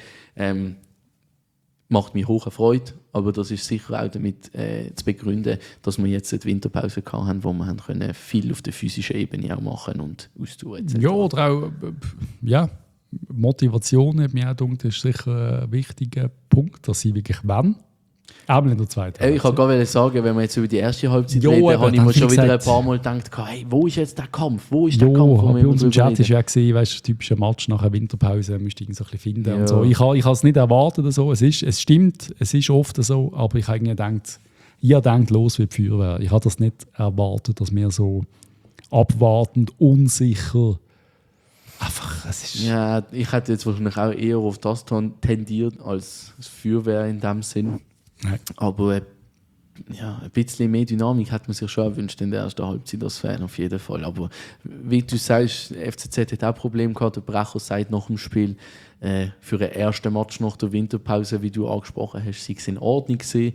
macht mich hohe Freude, aber das ist sicher auch damit zu begründen, dass wir jetzt eine Winterpause hatten, wo wir können viel auf der physischen Ebene auch machen und austun. Ja, oder auch Motivation, hat mir auch gedacht, ist sicher ein wichtiger Punkt, dass sie wirklich wollen. Auch in der zweiten Halbzeit. Ich kann gerade sagen, wenn wir jetzt über die erste Halbzeit reden, habe ich mir schon wieder ein paar Mal gedacht, hey, wo ist jetzt der Kampf? Wo ist der Kampf? Bei uns im Chat war ja gesehen, weißt du, typischer Match nach einer Winterpause, müsste ich so ein bisschen finden. Und so. Ich habe es nicht erwartet. So. Es stimmt, es ist oft so, aber ich habe gedacht, los wie die Feuerwehr. Ich habe das nicht erwartet, dass wir so abwartend, unsicher. Einfach, es ist. Ja, ich hätte jetzt wahrscheinlich auch eher auf das tendiert als das Feuerwehr in dem Sinn. Nein. Aber ein bisschen mehr Dynamik hat man sich schon erwünscht in der ersten Halbzeit, das Fan auf jeden Fall. Aber wie du sagst, der FCZ hat auch Probleme gehabt. Der Brecher sagt nach dem Spiel, für den ersten Match nach der Winterpause, wie du angesprochen hast, sei es in Ordnung gewesen.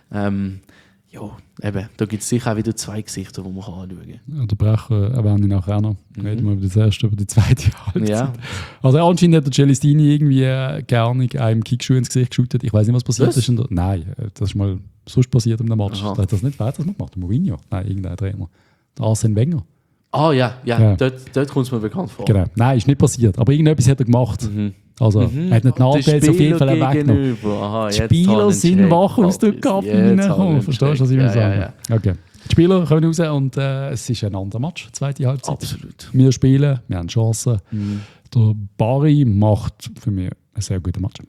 Da gibt es sicher auch wieder 2 Gesichter, die man anschauen kann. Ja, der Brecher erwähne ich nachher noch. Reden wir über das erste, über die zweite Halbzeit. Ja. Also anscheinend hat der Celestini irgendwie gerne einem Kickschuh ins Gesicht geschüttet. Ich weiß nicht, was passiert ist. Nein, das ist mal sonst passiert in dem Match. Da hat das nicht weiter gemacht. Der Mourinho? Nein, irgendein Trainer. Der Arsene Wenger. Ah ja. Dort kommt es mir bekannt vor. Genau. Nein, ist nicht passiert. Aber irgendetwas hat er gemacht. Also, er hat nicht Nachteil auf jeden Fall weggenommen. Die Spieler sind wach aus der Kabine gekommen. Verstehst du, was ich will sagen? Ja. Okay. Die Spieler kommen raus und es ist ein anderer Match, zweite Halbzeit. Absolut. Wir spielen, wir haben Chancen. Der Barry macht für mich einen sehr guten Match.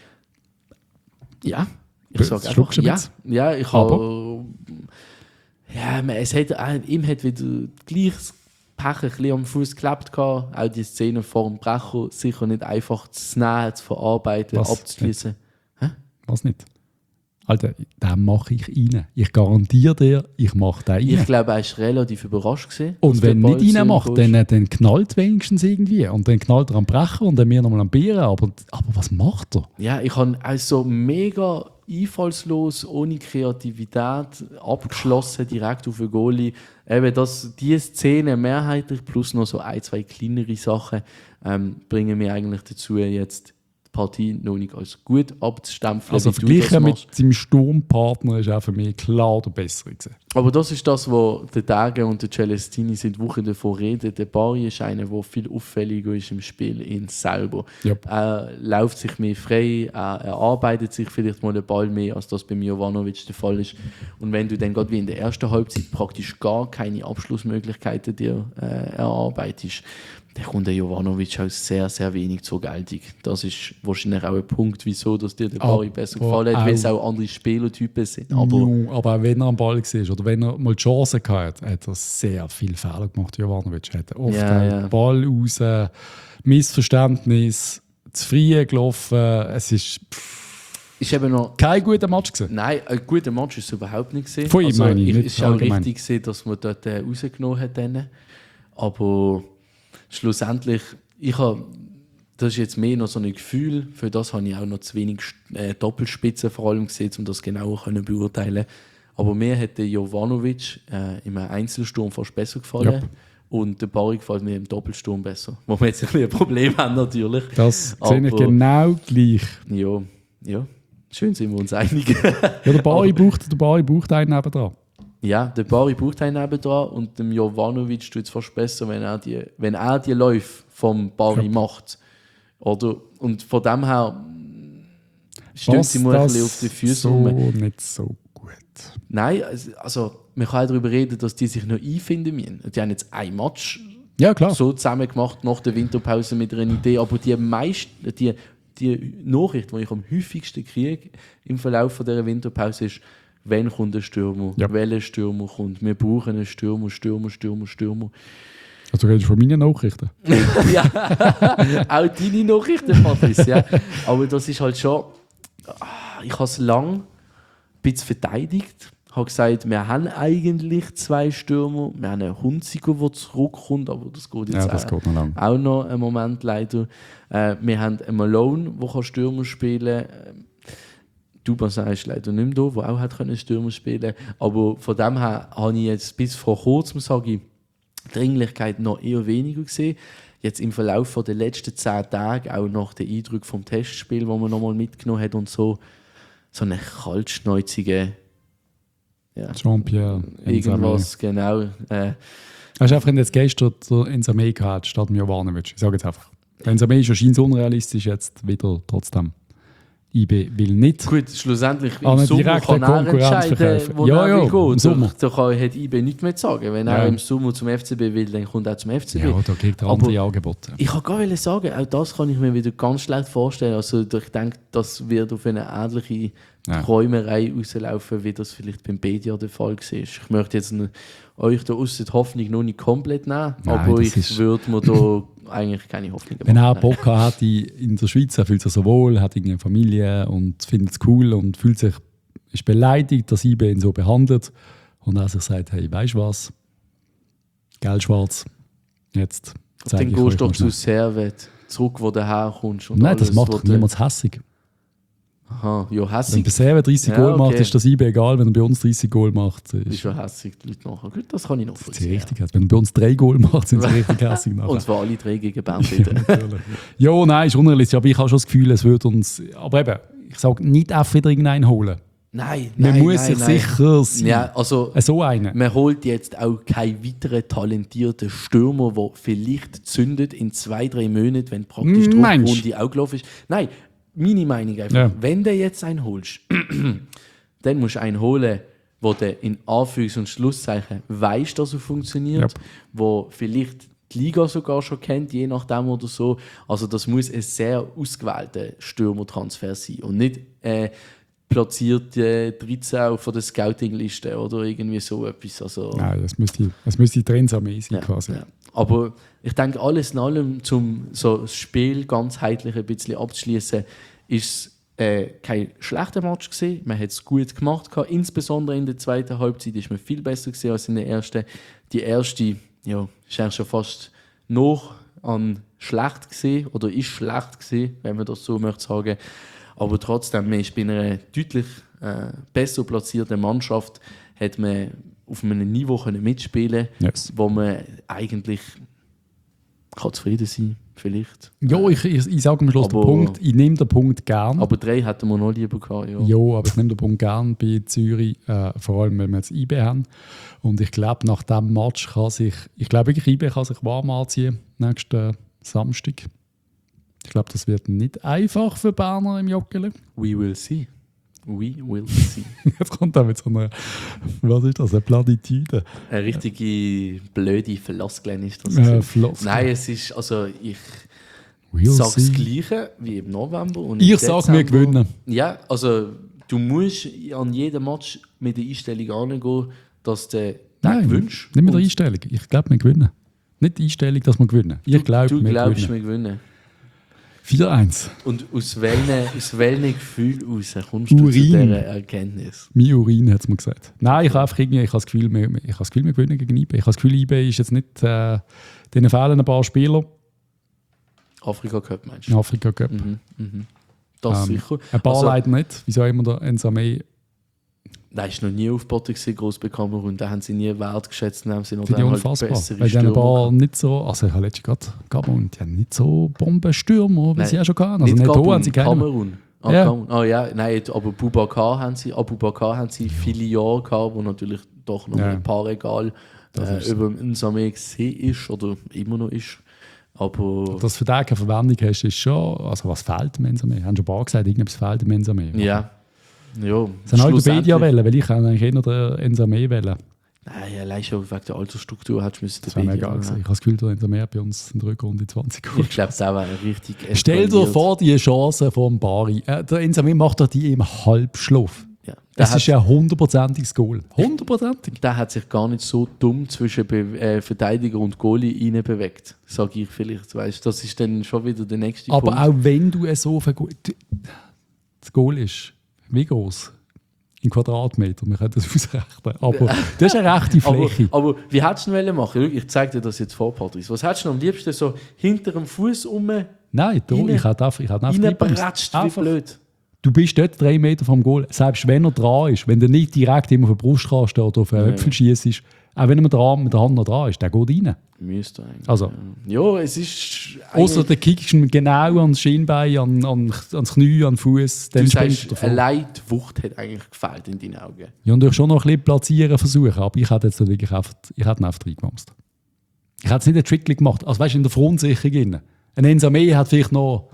Ja, ich sage einfach ja. Ich habe... Ja, ihm hat wieder gleiches Pech ein bisschen am Fuß geklebt gehabt. Auch die Szene vor dem Brecher sicher nicht einfach zu nehmen, zu verarbeiten, abzuschließen. Was nicht? Alter, den mache ich rein. Ich garantiere dir, ich mache den rein. Ich glaube, er war relativ überrascht gewesen. Und wenn der er Ball nicht so reinmacht, im Goal dann knallt wenigstens irgendwie. Und dann knallt er am Brechen und dann wir nochmal am Bieren. Aber was macht er? Ja, ich habe also mega einfallslos, ohne Kreativität, abgeschlossen, direkt auf den Goalie. Eben diese Szene mehrheitlich plus noch so ein, zwei kleinere Sachen bringen mich eigentlich dazu, jetzt die Partie noch nicht als gut abzustempeln. Also wie du das verglichen mit machst. seinem Sturmpartner ist er für mich klar der Bessere gewesen. Aber das ist das, wo der Tage und der Celestini seit Wochen davon reden. Der Bari ist einer, der viel auffälliger ist im Spiel in selber. Yep. Er läuft sich mehr frei, er arbeitet sich vielleicht mal den Ball mehr, als das bei Jovanovic der Fall ist. Und wenn du dann gerade wie in der ersten Halbzeit praktisch gar keine Abschlussmöglichkeiten dir erarbeitest, dann kommt der Jovanovic auch sehr, sehr wenig zur Geltung. Das ist wahrscheinlich auch ein Punkt, wieso dass dir der Bari besser gefallen hat, weil es auch andere Spielertypen sind. Aber auch wenn er am Ball war oder wenn er mal die Chance hatte, hat er sehr viele Fehler gemacht. Jovanovic hat oft den Ball raus, Missverständnis, zu früh gelaufen. Es ist eben noch kein guter Match gewesen. Nein, ein guter Match ist es überhaupt nicht gesehen. Von ihm meine ich, nicht es ist auch allgemein. richtig gesehen, dass man dort rausgenommen hat. Aber schlussendlich, das ist jetzt mehr noch so ein Gefühl, für das habe ich auch noch zu wenig Doppelspitzen vor allem gesehen, um das genauer können beurteilen. Aber mir hat der Jovanovic im Einzelsturm fast besser gefallen. Yep. Und der Bari gefällt mir im Doppelsturm besser. Wo wir jetzt ein bisschen ein Problem haben natürlich. Das sehe ich genau gleich. Ja. Schön sind wir uns einig. Ja, der Bari braucht einen nebendran. Ja, der Bari braucht einen nebendran und dem Jovanovic tut es fast besser, wenn er die Läufe vom Bari macht. Oder? Und von dem her stimmt sie mal ein bisschen auf die Füße so rum. nicht so gut. Nein, also man kann auch darüber reden, dass die sich noch einfinden müssen. Die haben jetzt ein Match Ja, klar. so zusammen gemacht nach der Winterpause mit einer Idee, aber die Nachricht, die ich am häufigsten kriege im Verlauf dieser Winterpause ist, wenn kommt ein Stürmer, welcher Stürmer kommt. Wir brauchen einen Stürmer. Also du redest von meinen Nachrichten? Ja, auch deine Nachrichten, Patrice. Ja. Aber das ist halt schon... Ich habe es lange ein bisschen verteidigt. Ich habe gesagt, wir haben eigentlich 2 Stürmer. Wir haben einen Hunziker, der zurückkommt, aber das geht jetzt geht noch lang. auch noch einen Moment leider. Wir haben einen Malone, der Stürmer spielen kann. Dubassin ist leider nicht mehr da, der auch hat Stürmer spielen konnte. Aber von dem her habe ich jetzt bis vor kurzem, sage ich, Dringlichkeit noch eher weniger gesehen. Jetzt im Verlauf der letzten 10 Tage, auch nach den Eindrücken vom Testspiel, wo man nochmal mitgenommen hat und so eine kaltschnäuzige Jean-Pierre irgendwas, genau. Hast du einfach jetzt gestern Enzame gehabt, statt Jovanovic? Ich sage jetzt einfach. Enzame ist wahrscheinlich unrealistisch jetzt wieder trotzdem. IB will nicht. Gut, schlussendlich im Sommer kann er entscheiden, wo er will gehen. Da hat IB nichts mehr zu sagen. Wenn er im Sommer zum FCB will, dann kommt er zum FCB. Ja, da kriegt er andere Angebote. Ich kann gar nicht sagen, auch das kann ich mir wieder ganz schlecht vorstellen. Also ich denke, das wird auf eine ähnliche Träumerei rauslaufen, wie das vielleicht beim Bedia der Fall war. Ich möchte jetzt euch da aus der Hoffnung noch nicht komplett nehmen, aber ich würde mir da eigentlich keine Hoffnung machen. Wenn er Bock hat in der Schweiz, er fühlt sich so wohl, hat eine Familie und findet es cool und ist beleidigt, dass IB ihn so behandelt und er sich sagt, hey, weißt du was? Geld schwarz, jetzt zeige ich euch. Dann gehst du doch zu Servet, zurück, wo du herkommst. Nein, das macht doch niemand hässig. Aha, ja, hässig. Wenn bei Servet 30 Goal macht, ist das IB egal. Wenn er bei uns 30 Goal macht, ist schon hässig, die Leute nachher. Gut, das kann ich noch verstehen. Wenn er bei uns 3 Goal macht, sind sie richtig hässig nachher. Und zwar alle 3 gegen Bern wieder. Ja, nein, ist unrealistisch. Aber ich habe schon das Gefühl, es würde uns... Aber eben, ich sage, nicht einfach wieder irgendeinen holen. Nein, man muss sich sicher sein. Ja, also, so einen. Man holt jetzt auch keinen weiteren talentierten Stürmer, der vielleicht zündet in 2-3 Monaten, wenn praktisch die Runde auch gelaufen ist. Nein, meine Meinung einfach. Ja. Wenn du jetzt einen holst, dann musst du einen holen, wo du in Anführungs- und Schlusszeichen weißt, dass er funktioniert, wo vielleicht die Liga sogar schon kennt, je nachdem oder so. Also das muss ein sehr ausgewählter Stürmertransfer sein und nicht platziert 13 von der Scouting-Liste oder irgendwie so etwas. Also, nein, es müsste Trainsarmee sein quasi. Ja. Aber ich denke, alles in allem, um so das Spiel ganzheitlich ein bisschen abzuschließen, ist es kein schlechter Match gesehen. Man hat es gut gemacht. Insbesondere in der zweiten Halbzeit ist man viel besser gewesen als in der ersten. Die erste ist eigentlich schon fast noch an schlecht gesehen oder ist schlecht gesehen, wenn man das so möchte sagen. Aber trotzdem, man ist bei einer deutlich besser platzierten Mannschaft, hat man auf einem Niveau können mitspielen, wo man eigentlich kann zufrieden sein, vielleicht. Ja, ich sage am Schluss den Punkt, ich nehme den Punkt gern. Aber 3 hätten wir noch lieber gehabt. Ja, aber ich nehme den Punkt gern bei Zürich, vor allem, weil wir jetzt IB haben. Und ich glaube, nach diesem Match kann sich IB kann sich warm anziehen, nächsten Samstag. Ich glaube, das wird nicht einfach für Berner im Joggeli. We will see. Jetzt kommt er mit so einer, was ist das, eine Platitüde? Eine richtige blöde Floskel ist das. Nein, es ist, also ich sage das Gleiche wie im November. Und ich sage, wir gewinnen. Ja, also du musst an jedem Match mit der Einstellung angehen, dass du wünschst. Nicht mit der Einstellung. Ich glaube, wir gewinnen. Nicht die Einstellung, dass wir gewinnen. Ich glaube, du glaubst, wir gewinnen. 4-1. Und aus welchem Gefühl kommst du zu dieser Erkenntnis? Mein Urin hat es mir gesagt. Nein, ich habe das Gefühl, wir gewinnen gegen IB. Ich habe das Gefühl, IB ist jetzt nicht... denen fehlen ein paar Spieler. Afrika Cup meinst du? Afrika Cup. Das sicher. Ein paar leider nicht. Wieso immer der Ensame... Nein, ist noch nie aufgeboten gewesen, gross bei Kamerun. Da haben sie nie wertgeschätzt. Haben sie noch die unfassbar. Weil die ein paar nicht so... Also ich habe letztens gerade Gabon, die haben nicht so Bombenstürmer, wie sie auch schon hatten. Also nicht Gabon, haben sie keine. Kamerun. Nein, aber Boubacar haben sie viele Jahre gehabt, wo natürlich doch noch ein paar Regal über den Samé gesehen ist oder immer noch ist. Aber dass du für den keine Verwendung hast, ist schon... Also was fehlt dem Ensame? Haben schon ein paar gesagt, irgendetwas fehlt dem Ensame. Ja. Ja, das sind halt Bedia wählen, weil ich kann eigentlich eher den Ensame wählen. Nein, allein schon wegen der Altersstruktur hättest du müssen. Das wäre mir egal gewesen. Ich habe das Gefühl, der Ensame bei uns in der Rückrunde 20 Uhr. Ich glaube, das wäre richtig. Stell dir vor, die Chance vom Bari. Der Ensame macht doch die im Halbschlaf. Ja, das ist ja 100%iges Goal. 100%ig. Der hat sich gar nicht so dumm zwischen Verteidiger und Goalie rein bewegt, sage ich vielleicht. Weißt, das ist dann schon wieder der nächste Punkt. Aber auch wenn du es so vergolst. Das Goal ist wie groß? In Quadratmeter, wir können das ausrechnen. Aber das ist eine rechte Fläche. Aber wie hättest du ihn machen? Ich zeige dir das jetzt vor, Patrice. Was hättest du am liebsten so hinter dem Fuß Nein, ich hätte einfach wie blöd. Du bist dort 3 Meter vom Goal. Selbst wenn er dran ist, wenn du nicht direkt immer auf der Brustkasten oder auf einen Äpfel schießt, auch wenn er mit der Hand noch dran ist, der geht rein. Müsste eigentlich. Also, ja, es ist... Außer der kickst ihn genau ans Schienbein, ans Knie, an den Fuß. Du sagst, allein die Wucht hat eigentlich gefehlt in deinen Augen. Ja, und ich schon noch ein bisschen platzieren versuchen, aber ich hätte jetzt wirklich einfach reingemacht. Ich hätte es nicht einen Trick gemacht. Also weißt du, in der Frontsicherung. Ein Ensame hat vielleicht noch...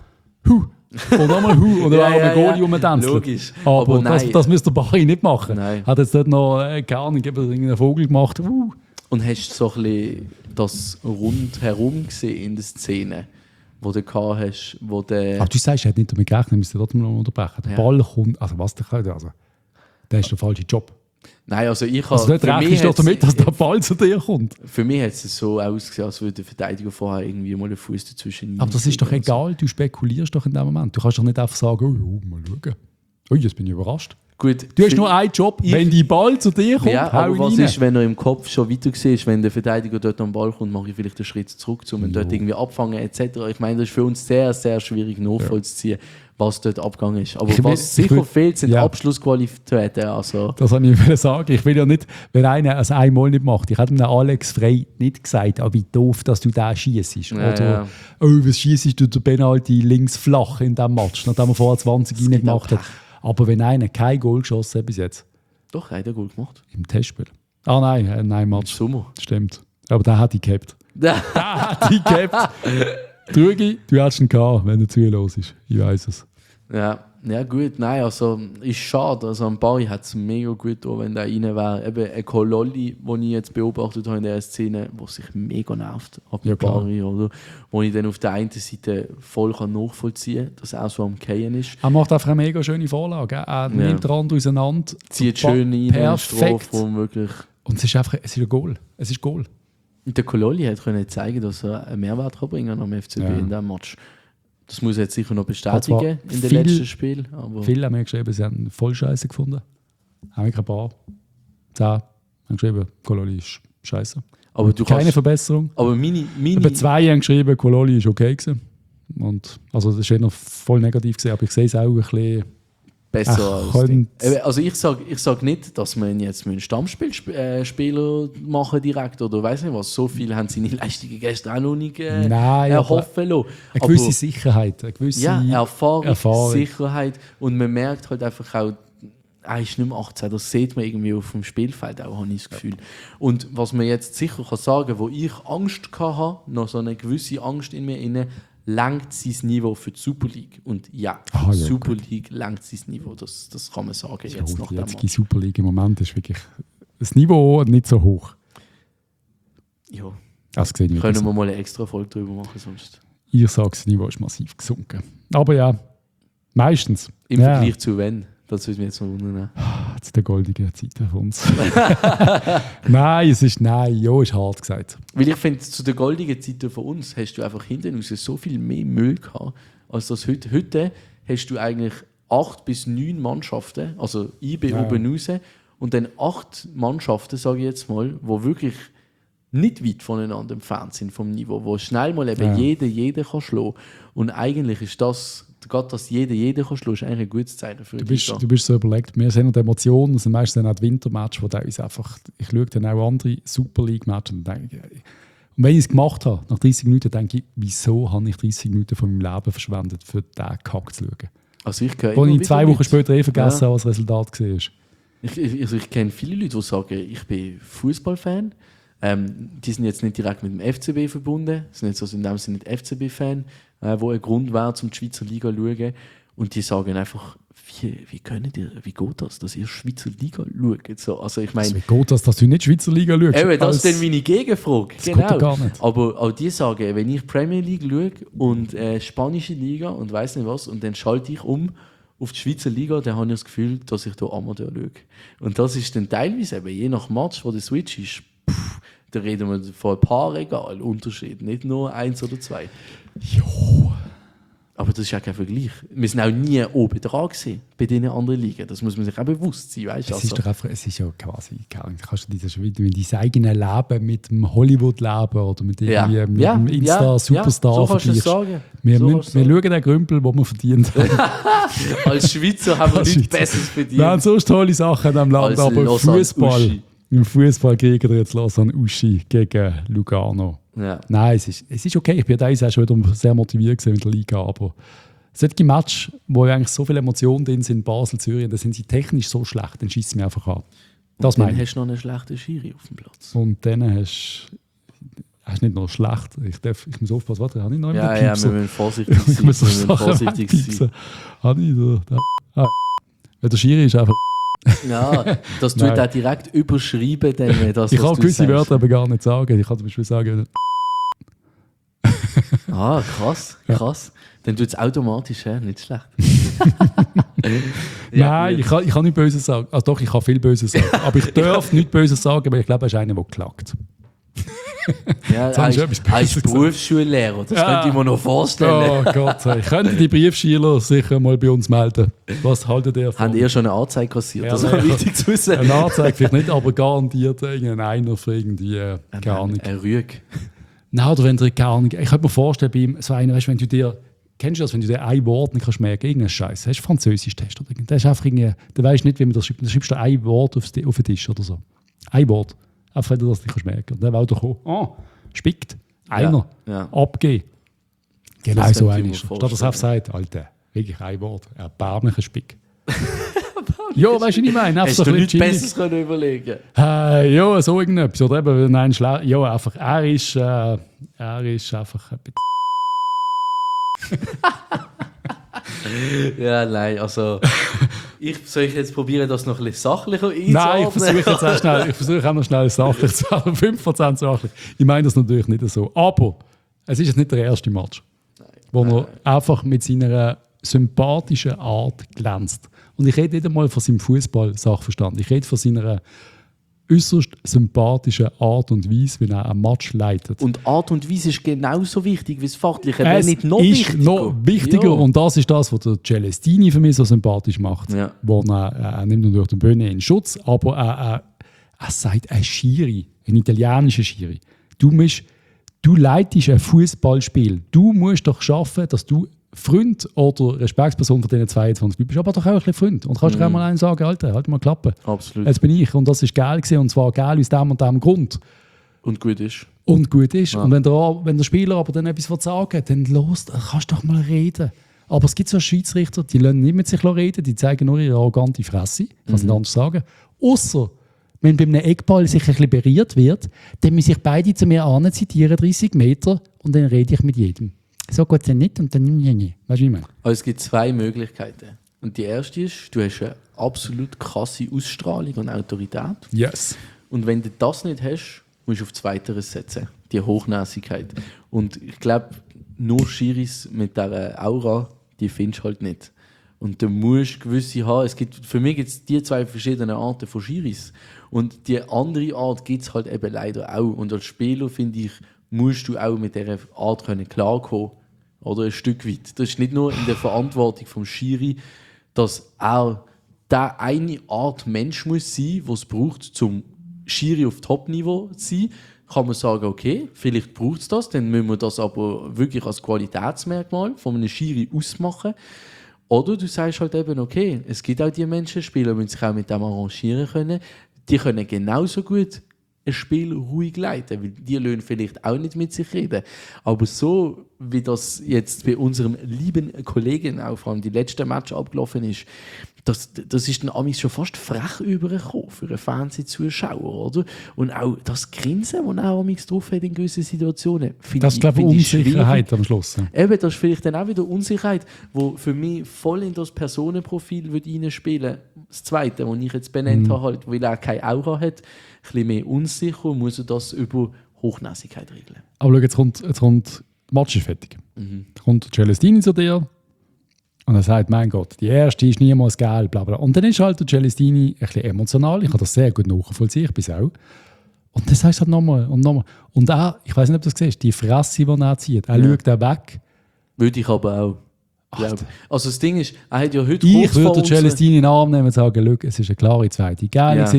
Und nochmal oder auch ein Goalie rumtanzt. Logisch. Aber das müsste der Bari nicht machen. Nein. Hat jetzt dort noch keine Ahnung, einen Vogel gemacht. Und hast du so ein bisschen das rundherum gesehen in der Szene, wo du gehabt hast, wo der... Aber du sagst, er hat nicht damit gerechnet, wir müssen trotzdem noch unterbrechen. Der Ball kommt... Also was der kann, also... Der ist der falsche Job. Nein, also ich habe... Also nicht rechnest du damit, dass der Ball zu dir kommt. Für mich hat es so ausgesehen, als würde der Verteidiger vorher irgendwie mal den Fuß dazwischen... Aber das ist doch egal, du spekulierst doch in dem Moment. Du kannst doch nicht einfach sagen, oh, mal schauen. Oh, jetzt bin ich überrascht. Gut, du hast nur einen Job, wenn die Ball zu dir kommt, ja, aber was ist, wenn er im Kopf schon weiter siehst, wenn der Verteidiger dort am Ball kommt, mache ich vielleicht einen Schritt zurück, um ihn dort irgendwie abfangen etc. Ich meine, das ist für uns sehr, sehr schwierig nachvollziehen, was dort abgegangen ist. Aber was sicher fehlt, sind Abschlussqualitäten. Also. Das wollte ich sagen. Ich will ja nicht, wenn einer es einmal nicht macht. Ich hätte dem Alex Frey nicht gesagt, wie doof, dass du da schießt. Oder was schießt du den Penalty links flach in diesem Match, nachdem er vorher 20 rein gemacht hat. Aber wenn einer kein Goal geschossen hat bis jetzt. Doch, er hat ein Goal gemacht. Im Testspiel. Ah nein, Match. Im Sommer. Stimmt. Aber der hat ihn gehabt. Der hat ihn gehabt. Trügi, du hättest ihn gehabt, wenn er zuhörst. Ich weiss es. Ja gut, nein, also ist schade. Also am Bari hat es mega gut getan, wenn der rein wäre. Eben ein Kololli, den ich jetzt beobachtet habe in dieser Szene, der sich mega nervt ab dem Bari, oder? Wo ich dann auf der einen Seite voll nachvollziehen kann, dass er auch so am Gehen ist. Er macht einfach eine mega schöne Vorlage. Er nimmt den Rand auseinander. Zieht schön rein, perfekt. Wirklich. Und es ist einfach, es ist ein Goal. Es ist Goal. Und der Kololli konnte zeigen, dass er einen Mehrwert bringen kann am FCB in diesem Match. Das muss er jetzt sicher noch bestätigen in den letzten Spielen. Viele haben mir geschrieben, sie haben voll Scheiße gefunden. Haben ein paar. 10 haben geschrieben, Kololi ist scheiße. Aber du keine Verbesserung. Aber meine Über 2 haben geschrieben, Kololi ist okay gewesen. Und, also das war noch voll negativ gewesen, aber ich sehe es auch ein bisschen besser als also ich sag nicht, dass man jetzt einen Stammspieler machen direkt oder weiß nicht was. So viel haben seine Leistungen gestern auch noch nicht erhoffen lassen. Eine gewisse Sicherheit, eine gewisse Erfahrung, Sicherheit. Und man merkt halt einfach auch, er ist nicht mehr 18, das sieht man irgendwie auf dem Spielfeld auch, habe ich das Gefühl. Und was man jetzt sicher kann sagen, wo ich Angst hatte, noch so eine gewisse Angst in mir inne, langt sein Niveau für die Super League. Und ja, für die Super League langt sein Niveau, das kann man sagen. Jetzt nach jetzt die Super League im Moment ist wirklich das Niveau nicht so hoch. Ja, das können wir mal eine extra Folge darüber machen, sonst. Ich sage, das Niveau ist massiv gesunken. Aber ja, meistens. Im Vergleich zu wenn? Das würde mich jetzt noch wundern. Zu der goldigen Zeit für uns. Nein, ist hart gesagt. Weil ich finde, zu der goldigen Zeit für uns hast du einfach hinten raus so viel mehr Müll gehabt, als das heute. Heute hast du eigentlich 8 bis 9 Mannschaften, also IB oben raus, und dann 8 Mannschaften, sage ich jetzt mal, die wirklich nicht weit voneinander entfernt sind vom Niveau, wo schnell mal eben jeder kann schlagen. Und eigentlich ist das, gerade dass jeder kann schlagen, ist eigentlich ein gutes Zeichen für dich. Du bist so überlegt, wir sehen noch die Emotionen, das sind meistens dann auch die Wintermatches, wo uns einfach, ich schaue dann auch andere Super League-Matches und denke, und wenn ich es gemacht habe, nach 30 Minuten denke ich, wieso habe ich 30 Minuten von meinem Leben verschwendet, für diesen Kack zu schauen? Also ich wo ich 2 Wochen später vergessen habe, was das Resultat war. Ich kenne viele Leute, die sagen, ich bin Fußballfan. Die sind jetzt nicht direkt mit dem FCB verbunden, sind jetzt also in dem Sinne nicht FCB-Fan, wo ein Grund wäre, um die Schweizer Liga zu schauen. Und die sagen einfach, wie geht das, dass ihr Schweizer Liga schaut? So, also ich meine, wie geht das, dass du nicht Schweizer Liga schaust? Das ist dann meine Gegenfrage. Das genau. Gar nicht. Aber die sagen, wenn ich Premier League schaue und spanische Liga und weiss nicht was, und dann schalte ich um auf die Schweizer Liga, dann habe ich das Gefühl, dass ich da Amateur schaue. Und das ist dann teilweise eben, je nach Match, wo der Switch ist, da reden wir von ein paar Regalen Unterschied, nicht nur 1 oder 2. Jo. Aber das ist ja kein Vergleich. Wir sind auch nie oben dran gewesen bei diesen anderen Ligen. Das muss man sich auch bewusst sein. Weißt? Es ist doch einfach, es ist ja quasi, kannst du dein eigenes Leben mit dem Hollywood-Leben oder mit dem Insta-Superstar so kannst du es sagen. Wir schauen den Grümpel, den wir verdient haben. Als Schweizer haben wir nichts Besseres verdient. Wir haben so tolle Sachen in diesem Land, aber Fußball. Im Fußball kriegen wir jetzt Lausanne Uschi gegen Lugano. Ja. Nein, es ist okay. Ich bin da auch schon wieder sehr motiviert mit der Liga. Aber solche Matches, wo eigentlich so viele Emotionen drin sind, Basel, Zürich, da sind sie technisch so schlecht, dann schießt es mir einfach an. Das und dann hast du noch einen schlechten Schiri auf dem Platz. Und dann hast du nicht noch schlecht. Ich muss aufpassen, warte, habe ich noch immer wir müssen vorsichtig sein. Ich muss vorsichtig sein. Der Schiri ist einfach... Ja, das tut auch direkt überschreiben. Das, ich kann gewisse Wörter aber gar nicht sagen. Ich kann zum Beispiel sagen... Krass. Dann tut es automatisch, nicht schlecht. Nein, ich kann nicht Böses sagen. Also doch, ich kann viel Böses sagen. Aber ich darf nicht Böses sagen, weil ich glaube, er ist einer, der klagt. Ja, er ist Berufsschullehrer, das könnte ich mir noch vorstellen. Oh Gott, ich könnte die Briefschüler sicher mal bei uns melden. Was haltet ihr davon? Haben ihr schon eine Anzeige kassiert? Das ist wichtig zu wissen. Eine Anzeige vielleicht nicht, aber garantiert einer für irgendwie gar Ahnung. Ein Rüeg. Nein, oder wenn du keine Ahnung. Ich könnte mir vorstellen, bei so einer, weißt, wenn du dir, kennst du das, wenn du dir ein Wort nicht merken, irgendeinen Scheiß, hast du Französisch-Test oder irgendwas, das ist einfach irgendwie, du weißt nicht, wie man das schreibt, dann schreibst du ein Wort auf den Tisch oder so. Ein Wort. Einfach wenn du das nicht merken kannst. Und dann war doch spickt. Einer. Ja. Abgeben. Genau das so einer ist. Statt dass er sagt, Alter, wirklich ein Wort. Erbärmlicher Spick. Ja, weißt du, was ich meine? Hast du nichts Besseres können überlegen? Ja, so irgendetwas. Oder eben, nein, ja, einfach, er ist einfach ein bisschen... Ja, nein, also... Soll ich jetzt probieren, das noch ein bisschen sachlicher einzuordnen? Nein, ich versuche auch noch schnell sachlich zu sagen. 5% sachlich. Ich meine das natürlich nicht so. Aber es ist jetzt nicht der erste Match, wo er einfach mit seiner sympathischen Art glänzt. Und ich rede nicht einmal von seinem Fußball-Sachverstand. Ich rede von seiner äußerst sympathische Art und Weise, wie er ein Match leitet. Und Art und Weise ist genauso wichtig wie das Fachliche, wenn nicht noch ist wichtiger. noch wichtiger Ja. und das ist das, was der Celestini für mich so sympathisch macht. Ja. Wo er nimmt natürlich den Böhne in Schutz, aber er sagt, ein Schiri, ein italienischer Schiri. Du leitest ein Fußballspiel. Du musst doch schaffen, dass du Freund oder Respektsperson von diesen 22 Leuten bist, aber doch auch ein bisschen Freund. Und kannst du auch mal einen sagen, Alter, halt mal Klappe. Absolut. Jetzt bin ich und das ist geil gewesen, und zwar geil aus dem und dem Grund. Und gut ist. Und gut ist. Ja. Und wenn der Spieler aber dann etwas sagen will, dann kannst du doch mal reden. Aber es gibt so Schiedsrichter, die lassen nicht mit sich reden, die zeigen nur ihre arrogante Fresse. Ich kann es nicht anders sagen. Ausser, wenn bei einem Eckball sich ein bisschen berührt wird, dann müssen sich beide zu mir zitieren, 30 Meter, und dann rede ich mit jedem. So geht es ja nicht und dann nicht. Weißt du, wie ich meine? Also es gibt zwei Möglichkeiten. Und die erste ist, du hast eine absolut krasse Ausstrahlung und Autorität. Yes. Und wenn du das nicht hast, musst du auf Zweiteres setzen. Die Hochnäsigkeit. Und ich glaube, nur Schiris mit dieser Aura, die findest du halt nicht. Und du musst gewisse haben. Für mich gibt es die zwei verschiedenen Arten von Schiris. Und die andere Art gibt es halt eben leider auch. Und als Spieler, finde ich, musst du auch mit dieser Art klarkommen. Oder ein Stück weit. Das ist nicht nur in der Verantwortung vom Schiri, dass er der eine Art Mensch muss sein, was es braucht, zum Schiri auf Top-Niveau zu sein. Kann man sagen, okay, vielleicht braucht es das, dann müssen wir das aber wirklich als Qualitätsmerkmal von einem Schiri ausmachen. Oder du sagst halt eben, okay, es gibt auch die Menschen, Spieler müssen sich auch mit dem arrangieren können. Die können genauso gut ein Spiel ruhig leiten, weil die lassen vielleicht auch nicht mit sich reden. Aber so, wie das jetzt bei unserem lieben Kollegen auch vor allem die letzte Match abgelaufen ist, das ist dann amigs schon fast frech übergekommen für einen Fernsehzuschauer, oder? Und auch das Grinsen, das er amigs drauf hat in gewissen Situationen, Das ist, glaube ich, Unsicherheit am Schluss. Ja. Eben, das ist vielleicht dann auch wieder Unsicherheit, die für mich voll in das Personenprofil reinspielen würde. Das Zweite, das ich jetzt benannt habe, halt, weil er keine Aura hat, ein bisschen mehr unsicher, muss er das über Hochnäsigkeit regeln. Aber schau, jetzt kommt der Match ist fertig. Kommt Celestini zu dir und er sagt, mein Gott, die erste ist niemals geil, bla bla. Und dann ist halt der Celestini ein bisschen emotional. Ich kann das sehr gut nachvollziehen, ich bin es auch. Und dann sagst du halt nochmal und nochmal. Und er, ich weiß nicht, ob du das siehst, die Fresse, die er zieht, er schaut da weg. Würde ich aber auch. Also das Ding ist, er hat ja heute Ich würde Celestini in den Arm nehmen und sagen, schau, es ist eine klare zweite. Geil, ich sehe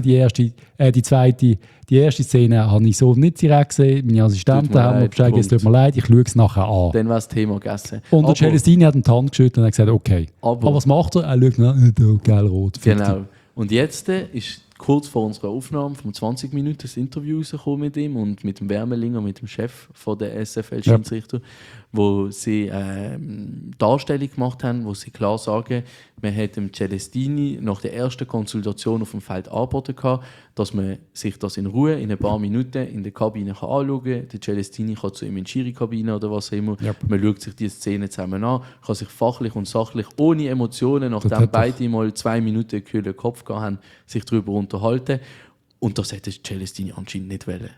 die erste Szene habe ich so nicht direkt gesehen. Meine Assistenten haben mir gesagt, es tut mir leid, ich schaue es nachher an. Dann war das Thema gegessen. Und der Celestini hat die Hand geschüttelt und hat gesagt, okay. Aber was macht er? Er schaut nach, geil, rot. Genau. Und jetzt ist kurz vor unserer Aufnahme vom 20 Minuten das Interview rausgekommen mit ihm und mit dem Wermelinger, mit dem Chef von der SFL-Schiedsrichter, wo sie Darstellung gemacht haben, wo sie klar sagen, man hat dem Celestini nach der ersten Konsultation auf dem Feld angeboten, dass man sich das in Ruhe in ein paar Minuten in der Kabine anschauen kann. Der Celestini kann zu ihm in die Schiri-Kabine oder was auch immer. Yep. Man schaut sich die Szene zusammen an, kann sich fachlich und sachlich, ohne Emotionen, nachdem beide mal 2 Minuten kühlen Kopf gehabt haben, sich darüber unterhalten. Und das hätte Celestini anscheinend nicht wollen.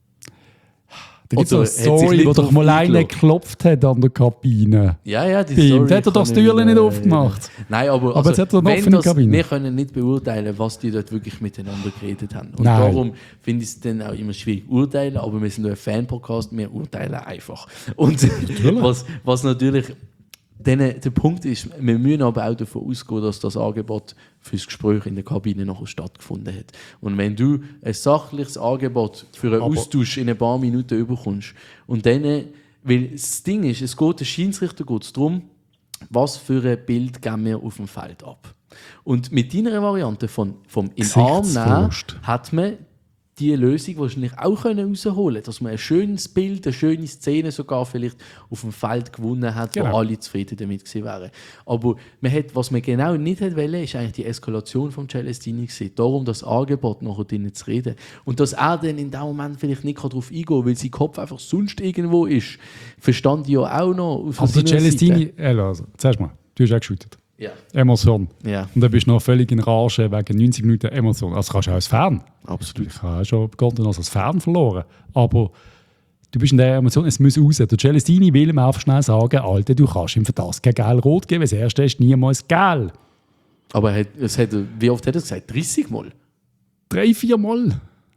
Da gibt es eine Story, wo doch mal einer geklopft hat an der Kabine. Ja, die Story. Da hat er doch das Türchen nicht aufgemacht. Nein, aber jetzt hat er eine offene Kabine. Wir können nicht beurteilen, was die dort wirklich miteinander geredet haben. Und darum finde ich es dann auch immer schwierig urteilen, aber wir sind nur ein Fan-Podcast, wir urteilen einfach. Und was natürlich der Punkt ist, wir müssen aber auch davon ausgehen, dass das Angebot für das Gespräch in der Kabine nachher stattgefunden hat. Und wenn du ein sachliches Angebot für einen Austausch in ein paar Minuten bekommst und dann, weil das Ding ist, es geht, der Schiedsrichter geht es darum, was für ein Bild geben wir auf dem Feld ab. Und mit deiner Variante vom in Arm nehmen, hat man die Lösung wahrscheinlich auch herausholen können, dass man ein schönes Bild, eine schöne Szene sogar vielleicht auf dem Feld gewonnen hat, wo alle zufrieden damit gewesen wären. Aber was man genau nicht wollte, ist eigentlich die Eskalation von Celestini gewesen. Darum das Angebot nachher drinnen zu reden. Und dass er dann in dem Moment vielleicht nicht darauf eingehen kann, weil sein Kopf einfach sonst irgendwo ist, verstand ich ja auch noch. Also Celestini, zuerst mal, du hast auch geschüttet. Ja. Emotion. Ja. Und dann bist du noch völlig in Rage wegen 90 Minuten Emotion. Also kannst du auch als Fan. Absolut. Ich habe schon als Fan verloren. Aber du bist in der Emotion, es muss raus. Der Celestini will ihm einfach schnell sagen, Alter, du kannst ihm für das kein Gel-Rot geben. Das erste ist niemals Gel. Aber wie oft hat er gesagt? 30 Mal? 3-4 Mal.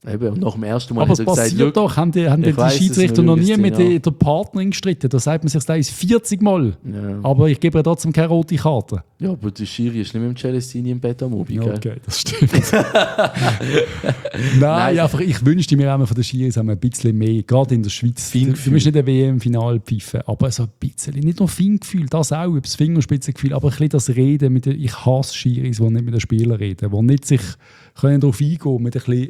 Eben, und nach dem ersten Mal Aber hat es er gesagt, passiert doch, haben die weiss, Schiedsrichter dass noch wir nie schauen, mit ja. der Partnerin gestritten. Da sagt man sich das 40 Mal. Ja. Aber ich gebe ihr trotzdem keine rote Karte. Ja, aber der Schiri ist nicht mit dem Celestini im Bett am Abend, gell? Okay, das stimmt. Nein, einfach, ich wünschte mir auch von den Schiris ein bisschen mehr, gerade in der Schweiz. Du musst nicht ein WM-Final pfeifen, aber so ein bisschen, nicht nur Fingergefühl, das auch, das Fingerspitzengefühl, aber ein bisschen das Reden mit den, ich hasse Schiris, die nicht mit den Spielern reden, die nicht sich können darauf eingehen mit ein bisschen,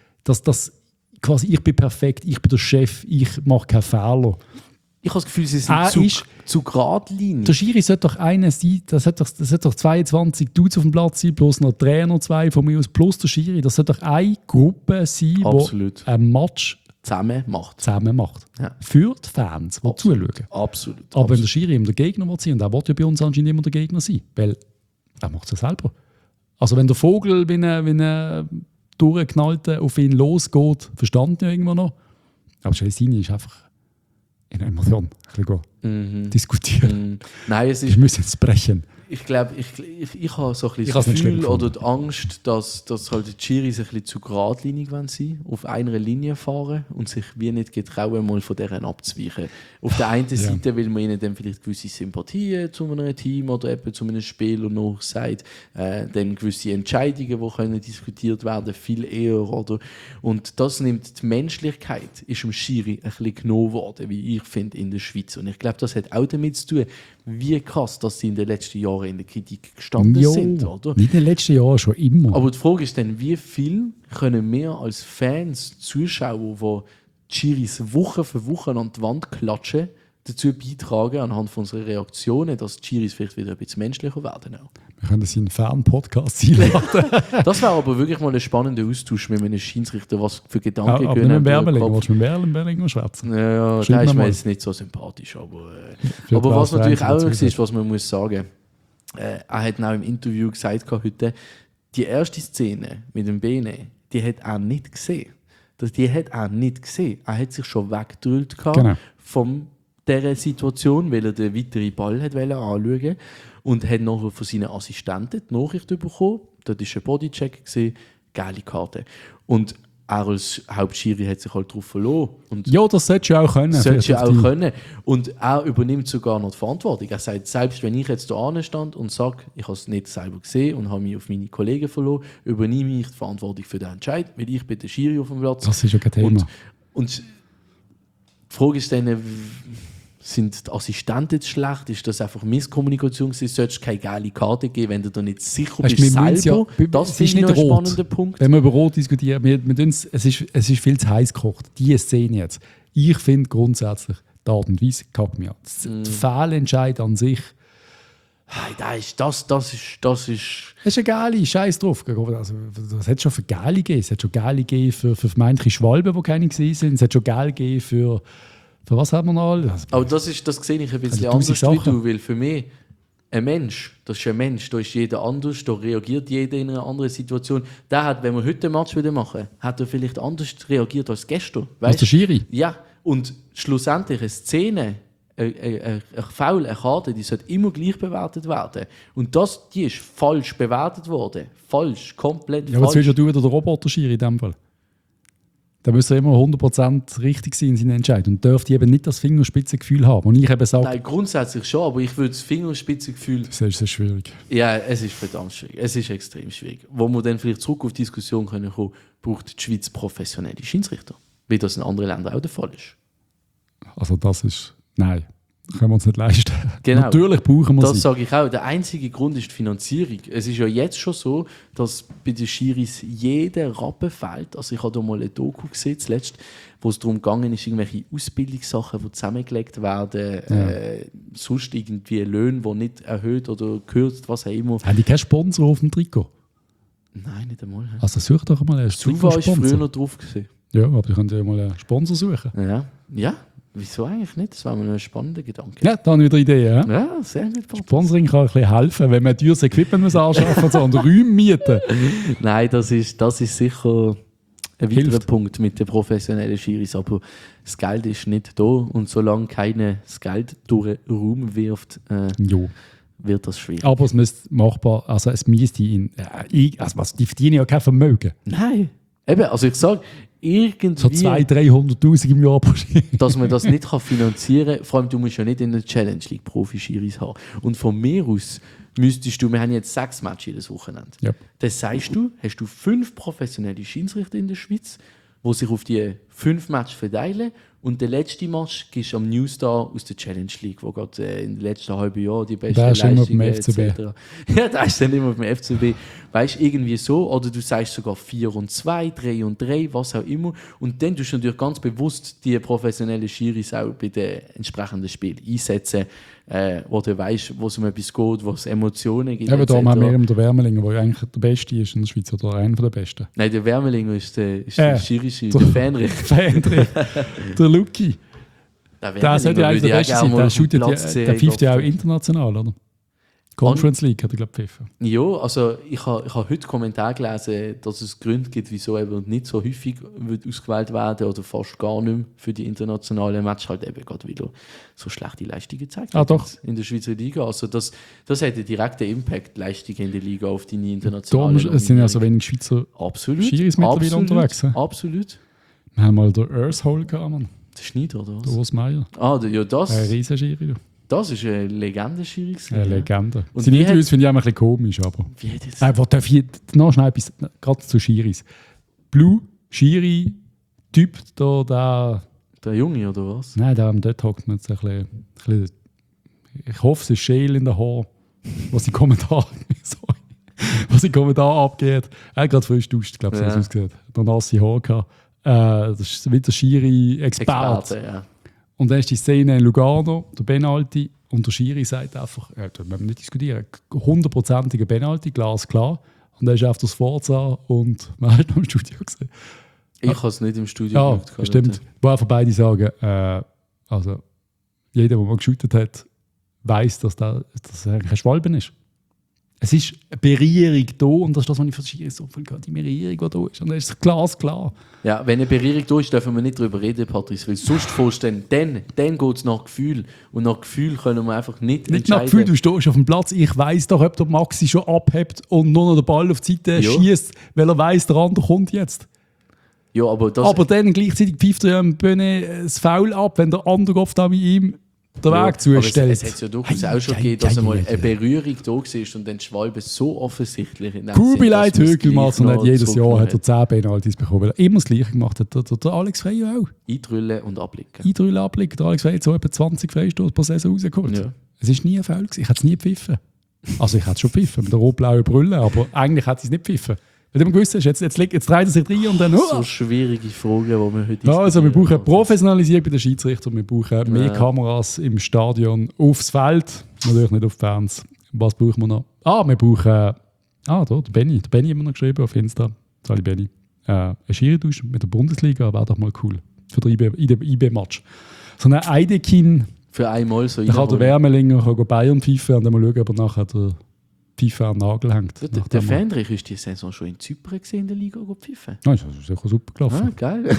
dass quasi ich bin perfekt, ich bin der Chef, ich mache keinen Fehler. Ich habe das Gefühl, sie sind zu geradlinig. Der Schiri sollte doch einer sein, das sollte doch 22 Dudes auf dem Platz sein, plus noch Trainer, 2 von mir aus, plus der Schiri. Das sollte doch eine Gruppe sein, die ein Match zusammen macht. Ja. Für die Fans, die zuschauen. Absolut. Aber wenn der Schiri immer der Gegner will sein, und er will ja bei uns anscheinend immer der Gegner sein, weil er macht es ja selber. Also wenn der Vogel, wenn er durchgeknallte auf ihn losgeht, verstand ja irgendwo noch. Aber Celestini ist einfach in Emotion ein bisschen diskutieren. Nein, es ist... Wir müssen jetzt brechen. Ich glaube, ich habe so ein bisschen das Gefühl oder die Angst, dass halt die Schiris ein bisschen zu geradlinig sein, auf einer Linie fahren und sich wie nicht getrauen, mal von deren abzuweichen. Auf der einen Seite will man ihnen dann vielleicht gewisse Sympathien zu einem Team oder eben zu einem Spieler noch sagt, dann gewisse Entscheidungen, die können diskutiert werden, viel eher. Oder? Und das nimmt die Menschlichkeit, ist dem Schiri ein bisschen genommen worden, wie ich finde, in der Schweiz. Und ich glaube, das hat auch damit zu tun, wie krass, dass sie in den letzten Jahren in der Kritik gestanden sind, oder? Nicht in den letzten Jahren, schon immer. Aber die Frage ist dann, wie viel können wir als Fans, Zuschauer, die die Schiris Woche für Woche an die Wand klatschen, dazu beitragen, anhand von unserer Reaktionen, dass die Schiris vielleicht wieder ein bisschen menschlicher werden auch. Wir können das in einen Fan-Podcast einladen. Das wäre aber wirklich mal ein spannender Austausch mit einem Schiedsrichter, was für Gedanken aber mit dem Werbeling, willst du mit dem Werbeling noch schwätzen? Ja, der ist mir jetzt nicht so sympathisch, aber was natürlich auch noch ist, was man muss sagen, er hat auch im Interview gesagt heute, die erste Szene mit dem Bene, die hat er nicht gesehen. Die hat er nicht gesehen. Er hat sich schon weggedrückt von dieser Situation, weil er den weiteren Ball hat anschauen und hat nachher von seinen Assistenten die Nachricht bekommen. Dort war ein Bodycheck, geile Karte. Und er als Hauptschiri hat sich halt darauf verloren. Und ja, das solltest du auch können. Und er übernimmt sogar noch die Verantwortung. Er sagt, selbst wenn ich jetzt da stand und sage, ich habe es nicht selber gesehen und habe mich auf meine Kollegen verloren, übernehme ich die Verantwortung für den Entscheid, weil ich bin der Schiri auf dem Platz. Das ist ja kein Thema. Und die Frage ist dann, sind die Assistenten schlecht? Ist das einfach Misskommunikation? Du solltest keine geile Karte geben, wenn du da nicht sicher bist selber. Das finde ich noch ein spannender Punkt. Wenn wir über Rot diskutieren, es ist viel zu heiß gekocht. Diese Szene jetzt. Ich finde grundsätzlich, die Art und Weise kackt mir an. Der Fehlentscheid an sich. Das ist... Es ist eine geile Scheiß drauf. Also, das hat schon für geile gegeben. Es hat schon geile gegeben für manche Schwalben, die keine gesehen sind. Es hat schon geil gegeben für was haben wir noch alle? Aber das sehe ich ein bisschen anders wie du, weil für mich ein Mensch, das ist ein Mensch, da ist jeder anders, da reagiert jeder in einer anderen Situation. Der hat, wenn wir heute einen Match wieder machen, hat er vielleicht anders reagiert als gestern. Als der Schiri? Ja, und schlussendlich eine Szene, ein Foul, eine Karte, die sollte immer gleich bewertet werden. Und die ist falsch bewertet worden. Falsch, komplett falsch. Ja, aber jetzt willst ja du wieder der Roboter-Schiri in dem Fall. Da müsste er immer 100% richtig sein in seinen Entscheidungen und dürfte eben nicht das Fingerspitzengefühl haben. Und ich eben sage, nein, grundsätzlich schon, aber ich würde das Fingerspitzengefühl... Das ist sehr schwierig. Ja, es ist verdammt schwierig. Es ist extrem schwierig. Wo wir dann vielleicht zurück auf die Diskussion kommen können, braucht die Schweiz professionelle Schiedsrichter. Wie das in anderen Ländern auch der Fall ist. Also das ist... Nein. Können wir uns nicht leisten. Genau. Natürlich brauchen wir sie. Das sage ich auch. Der einzige Grund ist die Finanzierung. Es ist ja jetzt schon so, dass bei den Schiris jeder Rappen fehlt. Also ich habe da mal eine Doku gesehen, zuletzt, wo es darum gegangen ist, irgendwelche Ausbildungssachen, die zusammengelegt werden, sonst irgendwie Löhne, die nicht erhöht oder gekürzt, was auch immer. Haben die keinen Sponsor auf dem Trikot? Nein, nicht einmal. Also such doch mal einen Suva ist früher noch drauf gewesen. Ja, aber ihr könnt ja mal einen Sponsor suchen. Ja. Wieso eigentlich nicht? Das war mir ein spannender Gedanke. Ja, da habe ich wieder Ideen. Ja, sehr gut. Sponsoring kann ein bisschen helfen, wenn man teures Equipment anschaffen muss und Räume mieten. Nein, das ist sicher ein weiterer Punkt mit den professionellen Schiris. Aber das Geld ist nicht da und solange keiner das Geld durch den Raum wirft, wird das schwierig. Aber es müsste machbar, also es müsste die verdienen ja kein Vermögen. Nein. Eben, also ich sage, irgendwie, So 200'000-300'000 im Jahr pro Schiri. dass man das nicht finanzieren kann. Vor allem, du musst ja nicht in der Challenge League Profi-Schiris haben. Und von mir aus müsstest du, wir haben jetzt 6 Matches jedes Wochenende. Ja. Das sagst du, hast du 5 professionelle Schiedsrichter in der Schweiz, die sich auf die 5 Matches verteilen. Und der letzte Match gibst du am Newstar aus der Challenge League, wo gerade in den letzten halben Jahren die beste Der ist immer Leistung beim FCB. etc. Ja, da ist dann immer beim FCB. Weißt du, irgendwie so. Oder du sagst sogar 4-2, 3-3, was auch immer. Und dann tust du natürlich ganz bewusst die professionellen Schiris auch bei den entsprechenden Spielen einsetzen, wo du weißt, wo es um etwas geht, wo es Emotionen gibt. Eben da etc. haben wir der Wermelinger, der eigentlich der Beste ist in der Schweiz, oder einer der Besten. Nein, der Wermelinger ist der Schiris, der Fähnrich. Fähnrich. Der Luki. Der sollte ja eigentlich der Beste sein. Der pfeift ja auch international, oder? Conference League hat er, glaube ich, gepfiffen. Ja, also ich habe heute Kommentare gelesen, dass es Gründe gibt, wieso eben nicht so häufig wird ausgewählt werden oder fast gar nicht mehr für die internationalen Matches, halt eben gerade wieder so schlechte Leistungen gezeigt doch. in der Schweizer Liga. Also das hat einen direkten Impact, Leistungen in der Liga auf deine Da internationalen. es sind ja so wenig Schweizer absolut, Schiris mittlerweile unterwegs. He? Absolut. Wir haben mal den Earthhole gehabt, Mann. Der Schneider, oder Der was? Urs Meier. Ja, das... Ein riesen Schiri. Das ist eine Legende-Schiri. Eine Legende. Und Seine wie hat- Interviews finde ich auch ein bisschen komisch, aber... Wie hat jetzt... Darf ich noch schnell etwas, gerade zu Schiris. Blue, Schiri, Typ, da... Der Junge, oder was? Nein, dort hockt man jetzt ein bisschen... Ich hoffe, es ist Schäl in den Haaren, was die Kommentare... Sorry. Was die Kommentare abgeht. Er hat gerade frisch duscht, glaube ich, so Ja. hat es ausgesehen. Noch nasse Haare gehabt. Das ist wieder Schiri-Experte. Ja. Und dann ist die Szene in Lugano, der Penalty, und der Schiri sagt einfach, da müssen wir nicht diskutieren, 100%iger Penalty, glasklar. Und dann ist er auf das Forza und man hat noch im Studio gesehen. Ich habe es nicht im Studio Ja, geschaut, stimmt. Wo einfach beide sagen, also jeder, der mal geshootet hat, weiss, dass er eigentlich ein Schwalben ist. Es ist eine Berührung da und das ist das, was ich für Schiri so viel gehört, die Berührung, die da ist. Und dann ist es glasklar. Ja, wenn eine Berührung da ist, dürfen wir nicht darüber reden, Patrice. Weil sonst vorstellen, dann geht es nach Gefühl. Und nach Gefühl können wir einfach nicht Nicht nach entscheiden. Gefühl, du stehst auf dem Platz, ich weiss doch, ob der Maxi schon abhebt und nur noch den Ball auf die Seite Ja. schießt, weil er weiss, der andere kommt jetzt. Ja, aber das... Aber dann gleichzeitig pfeift er ja im Bühne das Foul ab, wenn der andere Kopf da mit ihm den ja, Weg zustellt. Es hat ja durchaus auch schon gegeben, dass einmal eine Berührung da war und dann die Schwalbe so offensichtlich... in dem Kubileit Sinn, dass man es Högelmaß und gleich hat noch jedes Jahr hat er zurückgenommen 10 Penalties bekommen, weil er immer das Gleiche gemacht hat. Der Alex Frey auch. Eindrüllen und abblicken. Eindrüllen abliegen. Der Alex Frey hat so etwa 20 Freistoß pro Saison rausgeholt. Ja. Es war nie ein Foul gewesen. Ich hätte es nie gepfiffen. Also ich hätte es schon gepfiffen mit der rot-blauen Brille, aber eigentlich hätte ich es nicht gepfiffen. Weil du gewusst hast, jetzt dreht er sich rein und dann... So schwierige Fragen, die wir heute Ja, also wir diskutieren. brauchen Professionalisierung bei den Schiedsrichtern, wir brauchen mehr Kameras im Stadion, aufs Feld, natürlich nicht auf die Fans. Was brauchen wir noch? Wir brauchen... der Benny. Der Benny hat mir noch geschrieben auf Insta. Sali Benny. Ein Schiri-Tausch mit der Bundesliga wäre doch mal cool. Für den IB-Match. So ein Eidekin, Für einmal so da kann der reinholen. Wermelinger kann Bayern pfeifen und dann mal schauen, ob er nachher der Pfeife an den Nagel hängt. Der Nachdem er- Fendrich ist die Saison schon in Zypern gesehen, in der Liga pfiffen. Ja, das ist sicher super gelaufen. Geil.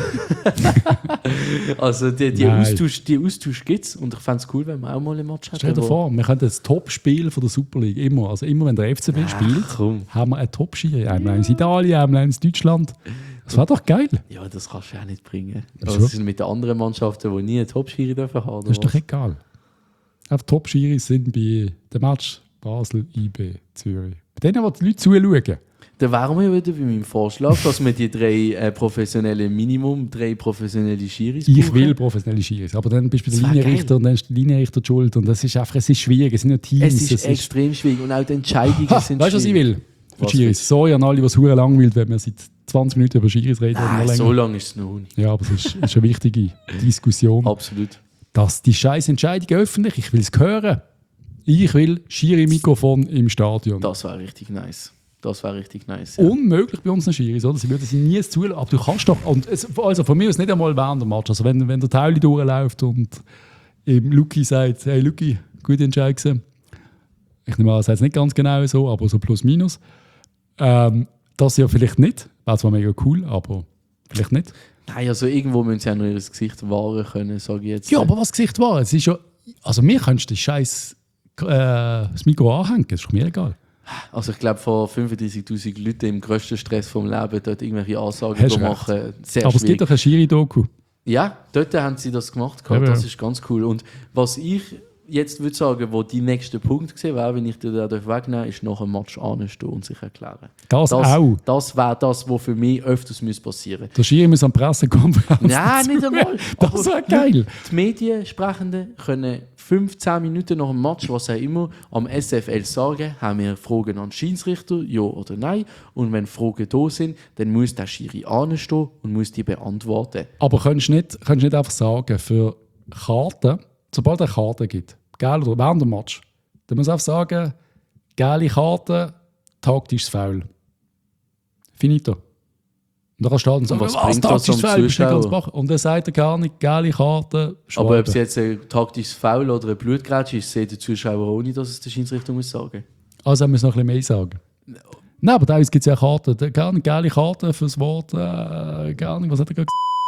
Also die Nein. Austausch gibt es und ich fände es cool, wenn wir auch mal ein Match hätten. Stell dir vor, wir können das Top-Spiel von der Super League immer, also immer wenn der FCB spielt, komm. haben wir ein Top-Schiri. Einmal in Italien, einmal in Deutschland. Das war doch geil. Ja, das kannst du auch nicht bringen. Wieso? Also, das ist mit den anderen Mannschaften, die nie einen Top-Schiri dürfen haben. Das ist doch egal. Einfach Top-Schiris sind bei dem Match Basel, IB, Zürich. Bei denen, wo die Leute zuschauen. Dann wären wir wieder bei meinem Vorschlag, dass wir die 3 professionelle Minimum, 3 professionelle Schiris Ich brauchen. will professionelle Schiris, aber dann bist du bei Das der wär Linienrichter geil. und dann ist der Linienrichter die schuld. Und das ist einfach, es ist schwierig, es sind ja Teams. Es ist extrem schwierig und auch die Entscheidungen sind Weißt du, was ich will? Für Was Schiris. Sorry an alle, was hure langweilt, wenn wir seit 20 Minuten über Schiris reden. oder noch länger. So lange ist es noch nicht. Ja, aber es ist eine wichtige Diskussion. Absolut. Dass die scheiß Entscheidungen öffentlich, ich will es hören. Ich will Schiri-Mikrofon im Stadion. Das wäre richtig nice. Das wäre richtig nice. Ja. Unmöglich bei unseren Schiris, oder? Sie würden sie nie zulassen. Aber du kannst doch, also von mir aus nicht einmal während dem Match. Also wenn der Tauli durchläuft und eben Luki sagt, hey Luki, gute Entscheidung gewesen. Ich nehme an, er sagt es nicht ganz genau so, aber so plus minus. Das ja vielleicht nicht. Wäre zwar mega cool, aber vielleicht nicht. Nein, also irgendwo müssen sie auch noch ihr Gesicht wahren können, sage ich jetzt. Ja, aber was Gesicht war, es ist ja, also mir kannst du das scheiß das Mikro anhängen, das ist doch mir egal. Also ich glaube, vor 35'000 Leuten im grössten Stress vom Leben dort irgendwelche Ansagen Hast zu recht. machen, sehr Aber es schwierig. gibt doch ein Schiri-Doku. Ja, dort haben sie das gemacht. Ja, Das ja. ist ganz cool. Und was ich jetzt würde sagen, wo die nächste Punkt gesehen wäre, wenn ich dir da wegnehmen darf, ist nach dem Match anstehen und sich erklären. Das auch. Das wäre das, was für mich öfters passieren müsste. Der Schiri muss an Pressekonferenz. Nein, nicht einmal. Das wäre geil. Die Mediensprechenden können 15 Minuten nach dem Match, was auch immer, am SFL sagen, haben wir Fragen an den Schiedsrichter, ja oder nein. Und wenn Fragen da sind, dann muss der Schiri anstehen und muss die beantworten. Aber könntest du nicht einfach sagen, für Karten, sobald es eine Karte gibt, geil oder während dem Match, dann muss du einfach sagen, geile Karte, taktisches Foul. Finito. Und dann kannst du halt sagen, was was, bringt das taktisches am Foul, bist du nicht ganz Zuschauer? wach. Und dann sagt er gar nicht, geile Karte, Aber ob es Schwalbe. jetzt ein taktisches Foul oder ein Blutgrätsch ist, sieht der Zuschauer auch nicht, dass es der Schiedsrichter muss sagen. Also müssen wir noch ein bisschen mehr sagen. Nein, aber teilweise gibt es ja Karten. Gar nicht geile Karten fürs Wort, gar nicht, was hat er gerade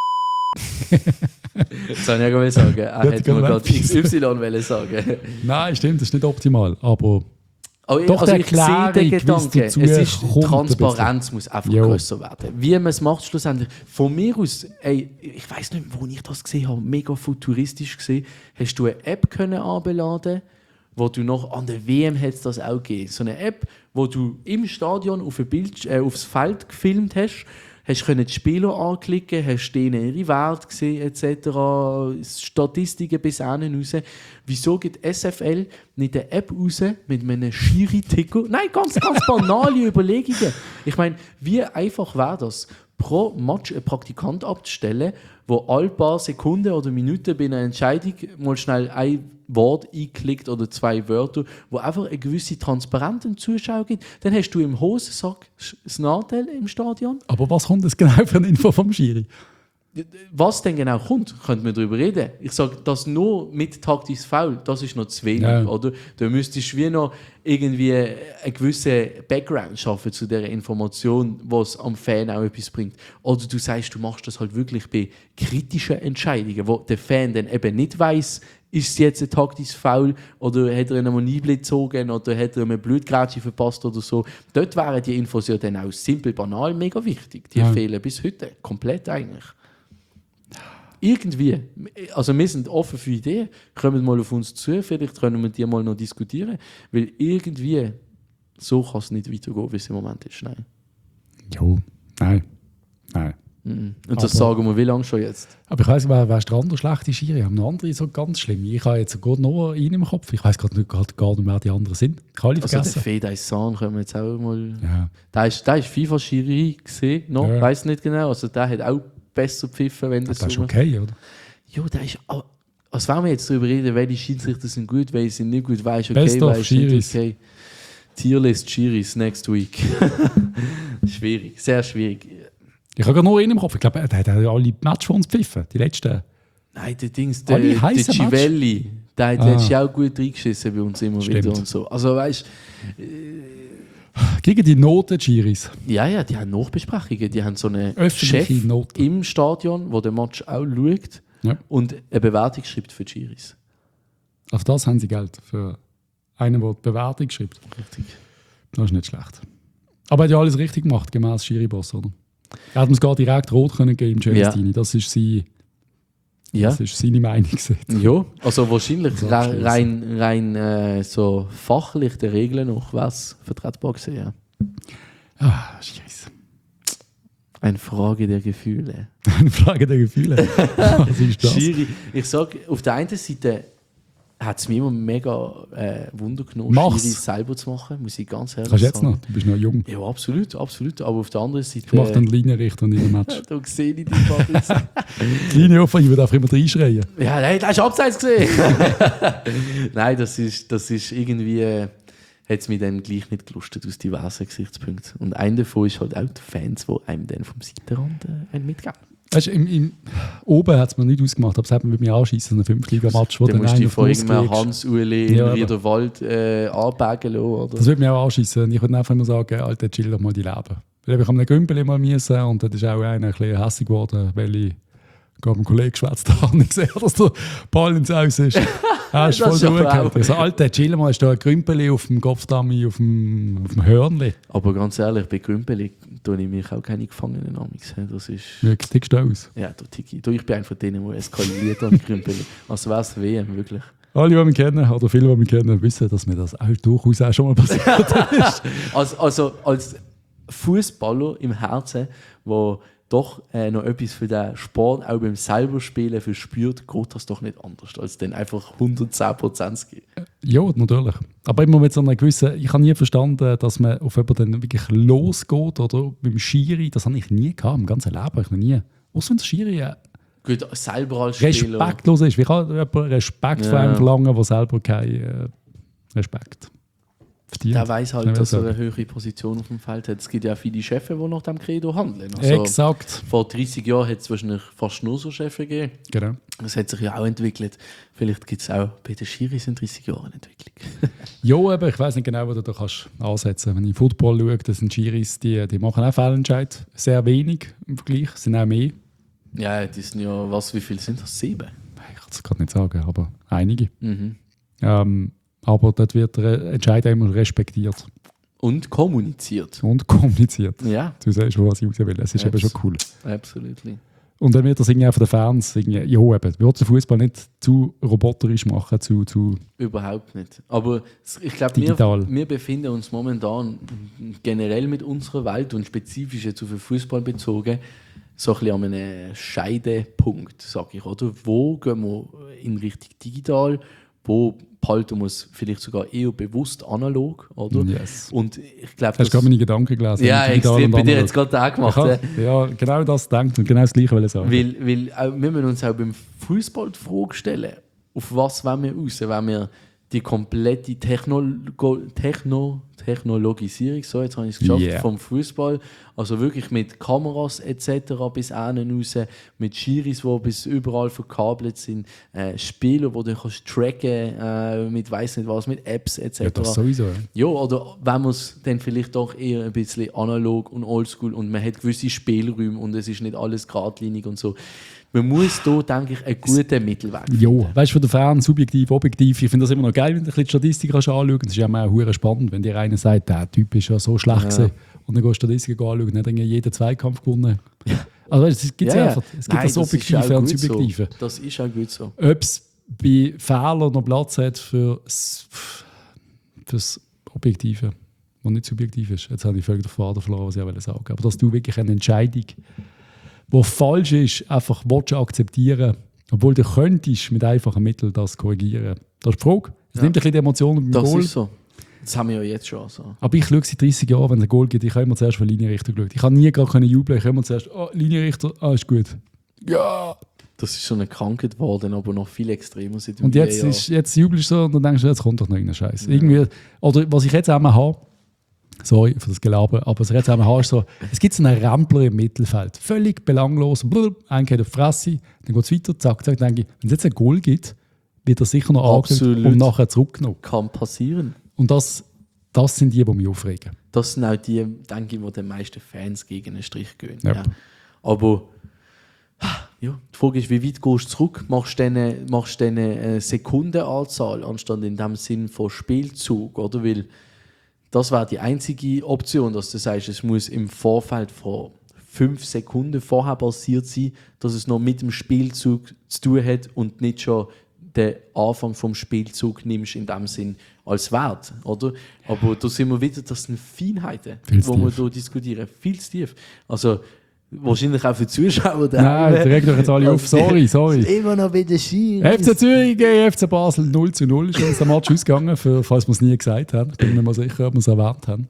gesagt? Das soll ich ja gar nicht sagen. Er Ja, hätte mir genau. gerade XY wollen sagen. Nein, stimmt, das ist nicht optimal. Aber Aber Doch, also die ich sehe Erklärung, den wie es Gedanken. dazu Es ist, kommt, Transparenz muss einfach Jo. grösser werden. Wie man es macht schlussendlich. Von mir aus, ey, ich weiß nicht, wo ich das gesehen habe, mega futuristisch gesehen, hast du eine App können anbeladen, wo du noch an der WM hättest das auch gegeben. So eine App, wo du im Stadion auf aufs Feld gefilmt hast, hast können die Spieler anklicken, hast denen ihre Werte gesehen etc., Statistiken bis hinten raus. Wieso gibt SFL nicht eine App raus mit einem Schiri-Ticker? Nein, ganz banale Überlegungen. Ich meine, wie einfach wäre das, pro Match einen Praktikant abzustellen, wo alle paar Sekunden oder Minuten bei einer Entscheidung mal schnell ein Wort einklickt oder 2 Wörter, wo einfach eine gewisse Transparenz im Zuschauer gibt. Dann hast du im Hosensack das Nachteil im Stadion. Aber was kommt jetzt genau für eine Info vom Schiri? Was denn genau kommt, könnte man darüber reden. Ich sage, das nur mit taktisches Foul, das ist noch zu wenig. Ja. Oder? Da müsstest du wie noch irgendwie einen gewissen Background schaffen zu dieser Information, was am Fan auch etwas bringt. Oder du sagst, du machst das halt wirklich bei kritischen Entscheidungen, wo der Fan dann eben nicht weiss, ist es jetzt ein taktisches Foul oder hat er einen Manibel gezogen oder hat er einen Blutgrätsche verpasst oder so. Dort wären die Infos ja dann auch simpel, banal, mega wichtig. Die fehlen bis heute komplett eigentlich. Irgendwie, also wir sind offen für Ideen, kommen mal auf uns zu, vielleicht können wir die mal noch diskutieren, weil irgendwie so kann es nicht weitergehen, wie es im Moment ist. Nein. Jo, nein. Und das sagen wir wie lange schon jetzt? Aber ich weiss, wer ist der andere schlechte Schiri? Haben noch andere so ganz schlimm? Ich habe jetzt gerade noch einen im Kopf. Ich weiss gar nicht, wer die anderen sind. Ich habe alle Also der vergessen. Fedai San können wir jetzt auch mal... Ja. Der ist FIFA-Schiri gesehen, noch, Ja. weiß nicht genau. Also der hat auch besser gepfiffen, wenn das Das ist so... okay, oder? Ja, der ist... Also wenn wir jetzt darüber reden, welche Schiedsrichter sind gut, welche sind nicht gut, weisst okay, Best of weisst nicht Schiris. okay. Tierlist Schiris next week. Schwierig, sehr schwierig. Ich habe gerade noch einen im Kopf. Ich glaube, der hat alle Matches von uns gepfiffen. Die letzten. Nein, der Dings, Alle der heissen Civelli, der hat sich auch gut reingeschissen bei uns immer Stimmt. wieder und so. Also weißt Gegen die Noten Schiris. ja, die haben Nachbesprechungen, die haben so einen Öffentliche Chef Noten. im Stadion, der den Match auch schaut Ja. und eine Bewertung schreibt für die Schiris. Auf das haben sie Geld. Für einen, der die Bewertung schreibt. Richtig. Das ist nicht schlecht. Aber er hat ja alles richtig gemacht, gemäß Schiri-Boss, oder? Er hat uns gar direkt rot können geben, Celestini. Das ist Ja. das ist seine Meinung gewesen. Ja, also wahrscheinlich So rein so fachlich der Regeln noch wäre es vertretbar gewesen, ja. Ah, Scheiße. Eine Frage der Gefühle. Eine Frage der Gefühle. Was ist das? Schiri, ich sage, auf der einen Seite hat es mir immer mega Wunder genommen, Mach's. Schiri selber zu machen, muss ich ganz ehrlich Kannst du jetzt sagen. noch? Du bist noch jung. Ja, absolut. Aber auf der anderen Seite... Ich mache dann Linienrichter in einem Match. da sehe ich die Bubbles. Die Linie offen, ich würde einfach immer reinschreien. Ja, nein, das ist abseits gesehen. Nein, das ist irgendwie... hat es mich dann gleich nicht gelustet aus diversen Gesichtspunkten. Und einer davon ist halt auch die Fans, die einem dann vom Seitenrand einen mitgeben. Weißt du, oben hat es mir nicht ausgemacht, aber es hat mir mit mir anschießen, ein 5-Liga-Match, wo Dann musst du einer dich auf von den Nuss irgendeinem kriegst. Hans-Uli in Ja, aber- Riederwald anbagen lassen, oder? Das würde mich auch anschießen. Ich würde einfach immer sagen, Alter, chill doch mal die Leben. Weil ich am Gümpel mal müssen und dann ist auch einer ein bisschen hässlich geworden, weil ich gerade mit einem Kollegen geschwätzt habe und ich gesehen habe, dass der Ball ins Aus ist. Hast du Das voll ist aber durchgehört. auch- Also, Alter, chill mal, hast du ein Grümpeli auf dem Kopfdammi, auf dem Hörnli. Aber ganz ehrlich, bei Grümpeli tue ich mich auch keine Gefangenen amix. Das ist... Wie tickst du aus? Ja, du Tiki. Du, ich bin einer von denen, der eskaliert an Grümpeli. Als wäre es WM, wirklich. Alle, die mich kennen, oder viele, die mich kennen, wissen, dass mir das auch durchaus auch schon mal passiert ist. Also als Fußballer im Herzen, der doch noch etwas für den Sport auch beim selber Spielen verspürt, geht das doch nicht anders, als dann einfach 110% zu geben. Ja, natürlich. Aber immer mit so einer gewissen... Ich habe nie verstanden, dass man auf jemanden dann wirklich losgeht, oder beim Schiri, das habe ich nie gehabt, im ganzen Leben, ich noch nie. Außer wenn der Schiri Gut, selber als Spieler. respektlos ist. Wie kann jemand Respekt von einem verlangen, der selber keinen Respekt verdient? Der weiß halt, Ja, dass er so. eine höhere Position auf dem Feld hat. Es gibt ja viele Chefs, die nach dem Credo handeln. Also, Exakt. vor 30 Jahren hat es wahrscheinlich fast nur so Chefs gegeben. Genau. Das hat sich ja auch entwickelt. Vielleicht gibt es auch bei den Schiris in 30 Jahren eine Entwicklung. Ja, aber ich weiß nicht genau, wo du da kannst ansetzen kannst. Wenn ich Football schaue, das sind Schiris, die machen auch Fehlentscheid. Sehr wenig im Vergleich, sind auch mehr. Ja, die sind ja, wie viel sind das? 7? Ich kann es gerade nicht sagen, aber einige. Mhm. Aber dort wird der Entscheid immer respektiert Und kommuniziert. und kommuniziert. Ja, Du siehst, was ich raus will. Es ist eben schon cool. absolut. Und dann wird das irgendwie auch von den Fans irgendwie, ja, eben, wir wollen den Fußball nicht zu roboterisch machen, zu Überhaupt nicht. Aber ich glaube, Digital. wir befinden uns momentan generell mit unserer Welt und spezifisch jetzt auf den Fußball bezogen so ein bisschen an einem Scheidepunkt, sage ich. Oder? Wo gehen wir in Richtung digital? Wo behalten wir es vielleicht sogar eher bewusst analog? Oder? Yes. Und ich glaube, Hast du gerade meine Gedanken gelesen? ja, Digital extrem. und Bei dir analog. jetzt gerade auch gemacht. Ja, genau das denkt und genau das Gleiche will ich sagen. Weil auch, wir müssen uns auch beim Fußball die Frage stellen, auf was wollen wir raus? Wollen wir die komplette Technologisierung, so jetzt habe ich es geschafft, Yeah. vom Fußball, also wirklich mit Kameras etc. bis innen raus, mit Schiris, die bis überall verkabelt sind, Spieler, die du kannst tracken mit weiss nicht was, mit Apps etc. Ja, das sowieso. Ja. Ja, oder wenn man es dann vielleicht doch eher ein bisschen analog und oldschool und man hat gewisse Spielräume und es ist nicht alles geradlinig und so. Man muss da, denke ich, einen guten Mittelweg finden. Ja, weißt du, von der Fern, subjektiv, objektiv, ich finde das immer noch geil, wenn du ein bisschen die Statistik anschauen. Es ist ja auch hure spannend, wenn dir einer sagt, der Typ ist ja so schlecht gewesen. Und dann gehst du Statistiken anschauen und dann jeden Zweikampf gewonnen. Also weißt, es gibt einfach, es gibt das Objektive und Subjektive. So. Das ist auch gut so. Ob es bei Fehlern noch Platz hat für das Objektive, was nicht subjektiv ist. Jetzt habe ich völlig den Faden verloren, was ich auch sagen wollte. Aber dass du wirklich eine Entscheidung, die falsch ist, einfach willst du akzeptieren, obwohl du könntest mit einfachen Mitteln das korrigieren. Das ist die Frage. Es nimmt ein bisschen die Emotionen beim Das Goal. ist so. Das haben wir ja jetzt schon. So. Aber ich schaue seit 30 Jahren, wenn es ein Goal gibt, ich habe immer zuerst für Linienrichter geschaut. Ich habe nie gerade jubeln, ich habe immer zuerst, Linienrichter, ist gut. Ja! Das ist so eine Krankheit geworden, aber noch viel extremer seit Und Jahren. jetzt jubelst du so und dann denkst du, jetzt kommt doch noch irgendein Scheiß. Irgendwie, oder was ich jetzt auch mal habe, sorry für das Gelaber, aber was ich jetzt auch mal habe, ist so, es gibt so einen Rempler im Mittelfeld. Völlig belanglos, einer geht auf die Fresse, dann geht es weiter, zack, zack, denke ich, wenn es jetzt ein Goal gibt, wird er sicher noch Absolut. angenommen und nachher zurückgenommen. Kann passieren. Und das sind die mich aufregen. Das sind auch die, denke ich, wo die meisten Fans gegen einen Strich gehen. Ja. Ja. Aber ja, die Frage ist, wie weit gehst du zurück? Machst du eine Sekundenanzahl anstatt in dem Sinn von Spielzug? Oder? Weil das wäre die einzige Option, dass du sagst, es muss im Vorfeld von 5 Sekunden vorher passiert sein, dass es noch mit dem Spielzug zu tun hat und nicht schon den Anfang vom Spielzug nimmst in dem Sinn als Wert, oder? Aber da sind wir wieder, das sind Feinheiten, Viel zu wo wir tief. hier diskutieren. Viel zu tief. Also wahrscheinlich auch für die Zuschauer. Nein, die regen doch jetzt alle auf. Sorry. Immer noch bei den Ski. FC Zürich gegen FC Basel 0:0 ist uns der Match ausgegangen, falls wir es nie gesagt haben. Ich bin mir mal sicher, ob wir es erwähnt haben.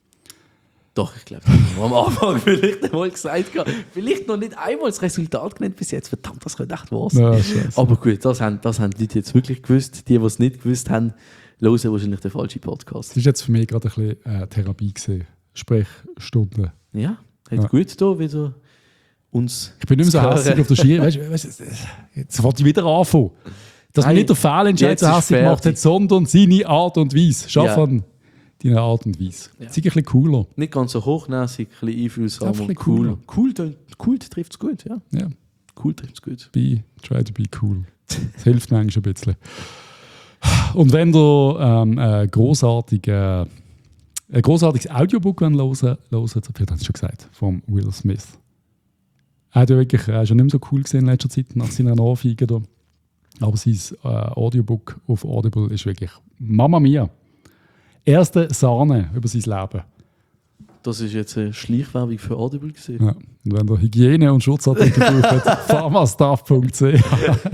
Doch, ich glaube, das haben wir am Anfang vielleicht einmal gesagt. Vielleicht noch nicht einmal das Resultat genannt bis jetzt. Verdammt, das könnte echt wahr sein. Ja, scheiße. Aber gut, das haben die Leute jetzt wirklich gewusst. Die es nicht gewusst haben, hören wahrscheinlich den falschen Podcast. Das ist jetzt für mich gerade ein bisschen Therapie gewesen. Sprechstunde. Ja, hat Ja. gut da wieder uns. Ich bin nicht mehr so zu hören. hässlich auf der Schiri. Weißt, jetzt wollte ich wieder anfangen. Dass man Nein, nicht der Fehlentscheid jetzt so ist hässlich gemacht fertig. hat, sondern seine Art und Weise. Ja. Schaffen deine Art und Weise. Ja. Sei ein bisschen cooler. Nicht ganz so hochnäsig, ein bisschen einfühlsam Einfach ein und bisschen cool. Cool trifft es gut, ja. Ja. Cool trifft es gut. Try to be cool. Das hilft manchmal ein bisschen. Und wenn ihr ein grossartiges Audiobook hören wollt, vielleicht hast du schon gesagt, von Will Smith. Er ist ja wirklich schon nicht mehr so cool gesehen in letzter Zeit nach seiner Nachfolge da. Aber sein Audiobook auf Audible ist wirklich Mamma Mia. Erste Sahne über sein Leben. Das ist jetzt eine Schleichwerbung für Audible gewesen. Ja. Und wenn ihr Hygiene- und Schutzartikel braucht, pharmastaff.ch.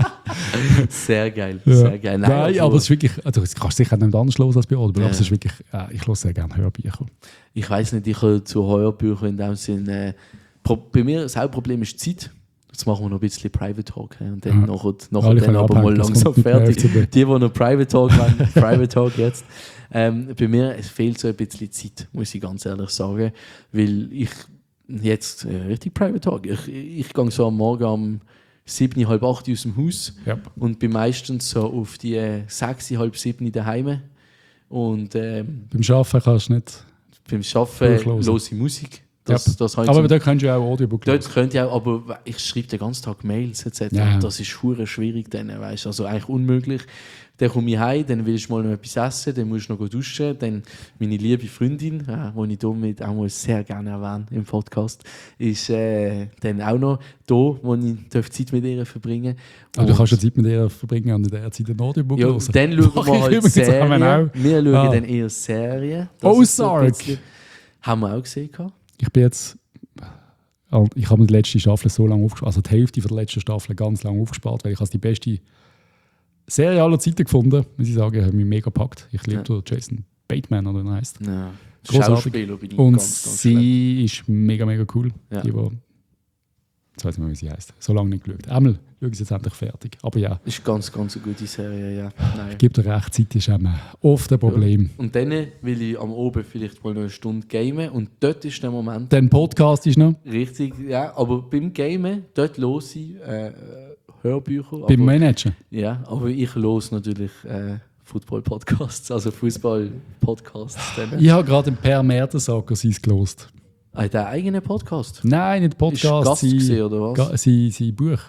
Sehr geil, Ja. sehr geil. Nein, aber es ist wirklich, also das kannst du sicher nicht anders hören als bei Audible, Ja. aber es ist wirklich, ich höre sehr gerne Hörbücher. Ich weiss nicht, ich höre zu Hörbüchern in dem Sinne. Bei mir das Hauptproblem ist die Zeit. Jetzt machen wir noch ein bisschen Private Talk. Und dann Ja. nachher Alle dann können aber mal abhängen, das langsam kommt nicht mehr fertig. FCB. Die noch Private Talk wollen, Private Talk jetzt. Bei mir es fehlt so ein bisschen Zeit, muss ich ganz ehrlich sagen. Weil ich jetzt richtig Private Talk. Ich gehe so am Morgen um 7, halb 8 aus dem Haus Ja. und bin meistens so auf die 6, halb 7 daheim. Und Beim Arbeiten kannst du nicht. beim Arbeiten Durchhören. höre ich Musik. Ja. Das habe ich Aber zum- da kannst du ja auch Audiobook hören. Dort könnte ich auch, aber ich schreibe den ganzen Tag Mails etc. Ja. Das ist hure schwierig dann, weißt du, also eigentlich unmöglich. Dann komme ich heim, dann will ich mal noch etwas essen, dann muss ich noch duschen, dann meine liebe Freundin, die ich damit auch mal sehr gerne erwähne im Podcast, ist dann auch noch da, wo ich Zeit mit ihr verbringen darf. Aber du kannst ja Zeit mit ihr verbringen und in der Zeit ein Audiobook Ja, hören. dann schauen Mach wir ich halt übrigens Serien. auch. Wir schauen Ah. dann eher Serien. Das ist so ein Ozark. bisschen- Haben wir auch gesehen. gehabt. Ich bin jetzt. Ich habe mir die letzte Staffel so lange aufgespart, also die Hälfte von der letzten Staffel ganz lange aufgespart, weil ich als die beste Serie aller Zeiten gefunden, muss ich sagen, hat mich mega gepackt. Ich liebe den Jason Bateman, oder wie er heißt. Ja. Großartig. Schauspieler bin ich Und ganz schlecht. sie ist mega, mega cool. Ja. Die, jetzt weiß ich nicht mehr, wie sie heißt. So lange nicht geschaut. Einmal schaue ich sie jetzt endlich fertig. Aber ja, Ist ganz eine gute Serie, ja. Nein. ich gebe dir recht, Zeit ist eben oft ein Problem. Und dann will ich am Oben vielleicht mal noch eine Stunde gamen und dort ist der Moment Dann Podcast ist noch richtig, ja, aber beim Gamen, dort höre ich Hörbücher. beim Aber, Managen. ja, aber ich höre natürlich Football-Podcasts, also Fußball-Podcasts. Ich habe gerade den Per Mertesacker sein gelost. Der eigene Podcast? Nein, nicht Ist Podcast. Gast gewesen, oder was? Sein Buch.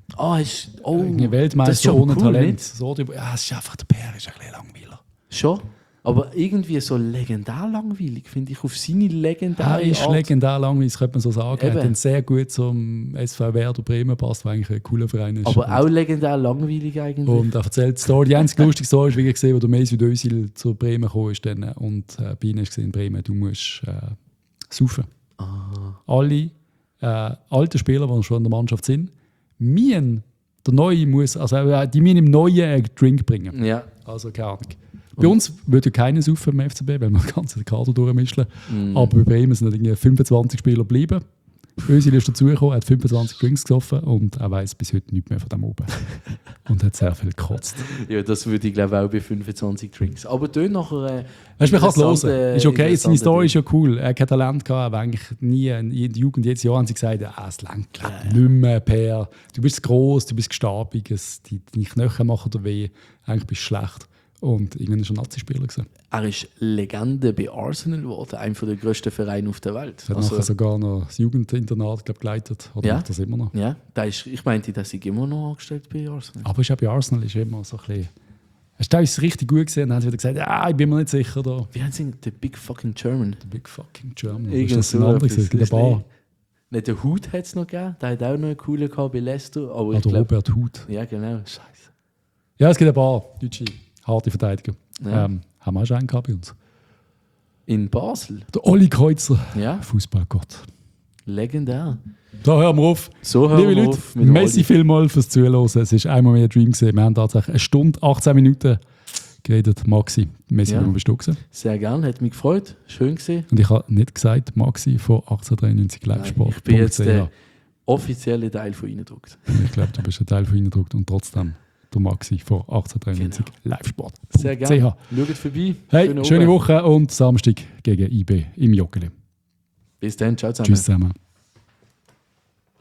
Das Ein ist Weltmeister schon ohne cool, Talent. nicht? So, ja, es ist einfach, der Per ist ein bisschen langweilig. Schon? Aber irgendwie so legendär langweilig, finde ich, auf seine legendäre Er ist Art. legendär langweilig, das könnte man so sagen. Er Eben. hat dann sehr gut zum SV Werder Bremen passt, weil eigentlich ein cooler Verein ist. Aber auch legendär langweilig eigentlich. Und er erzählt die Story. Die einzige lustige Story ist, wie ich gesehen, wo der Mesut Özil zu Bremen gekommen ist. Dann, und bei ihnen ist gesehen in Bremen, du musst saufen. Alle alten Spieler, die schon in der Mannschaft sind, der Neue muss, also die müssen im Neuen einen Drink bringen. Ja. Also keine Ahnung. Bei uns würde ja keiner saufen im FCB, weil wir den ganzen Kader durchmischen. Aber bei Bremen sind irgendwie 25 Spieler geblieben. Özil ist dazugekommen, hat 25 Drinks gesoffen und er weiß bis heute nichts mehr von dem oben. Und hat sehr viel gekotzt. Ja, das würde ich glaube auch bei 25 Drinks. Aber dort nachher. Weißt du, man kann es interessante- hören. Ist okay, seine interessante Story ist Dinge. ja cool. Er hat kein Talent gehabt, aber eigentlich nie in der Jugend, jedes Jahr haben sie gesagt, es lenkt nicht mehr, Per. Du bist gross, du bist gestarbig, deine Knochen machen dir weh, eigentlich bist du schlecht. Und irgendwann war er Nazi-Spieler gewesen. Er ist Legende bei Arsenal geworden, einer der grössten Vereine auf der Welt. Er hat nachher sogar noch das Jugendinternat geleitet. Oder Ja. macht das immer noch. Ja, ich meinte, dass ich immer noch angestellt bei Arsenal. Aber ist auch bei Arsenal ist immer so ein bisschen... Hast du es richtig gut gesehen? Dann haben sie wieder gesagt, ja, ich bin mir nicht sicher da. Wie heißt der Big Fucking German? The Big Fucking German. Irgend Ist das so ein anderes? etwas. Es gibt ein paar. Nicht der Hut hat es noch gegeben, der hat auch noch einen coolen gehabt bei Leicester. Aber ich Der glaube, Robert Huth. ja genau. Scheiße. Ja, es gibt ein paar deutsche harte Verteidiger. Ja. Haben wir auch schon einen gehabt bei uns. In Basel, Der Olli Kreuzer. ja, Fußballgott. legendär. Da hören wir auf. So hören Liebe wir Leute, auf mit merci Olli. vielmals fürs Zuhören. Es war einmal mehr ein Dream gewesen. Wir haben tatsächlich 1 Stunde, 18 Minuten geredet. Maxi, merci, Ja. wie bist du gewesen? Sehr gern, hat mich gefreut. Schön gesehen. Und ich habe nicht gesagt, Maxi von 1893 Livesport. Ich bin jetzt der offizielle Teil von Ihnen gedruckt. Ich glaube, du bist ein Teil von Eindruck und trotzdem der Maxi von 1893 Livesport. Sehr gerne. Schaut vorbei. Hey, schöne Abend. Woche und Samstag gegen IB im Joggeli. Bis dann, ciao zusammen. Tschüss zusammen.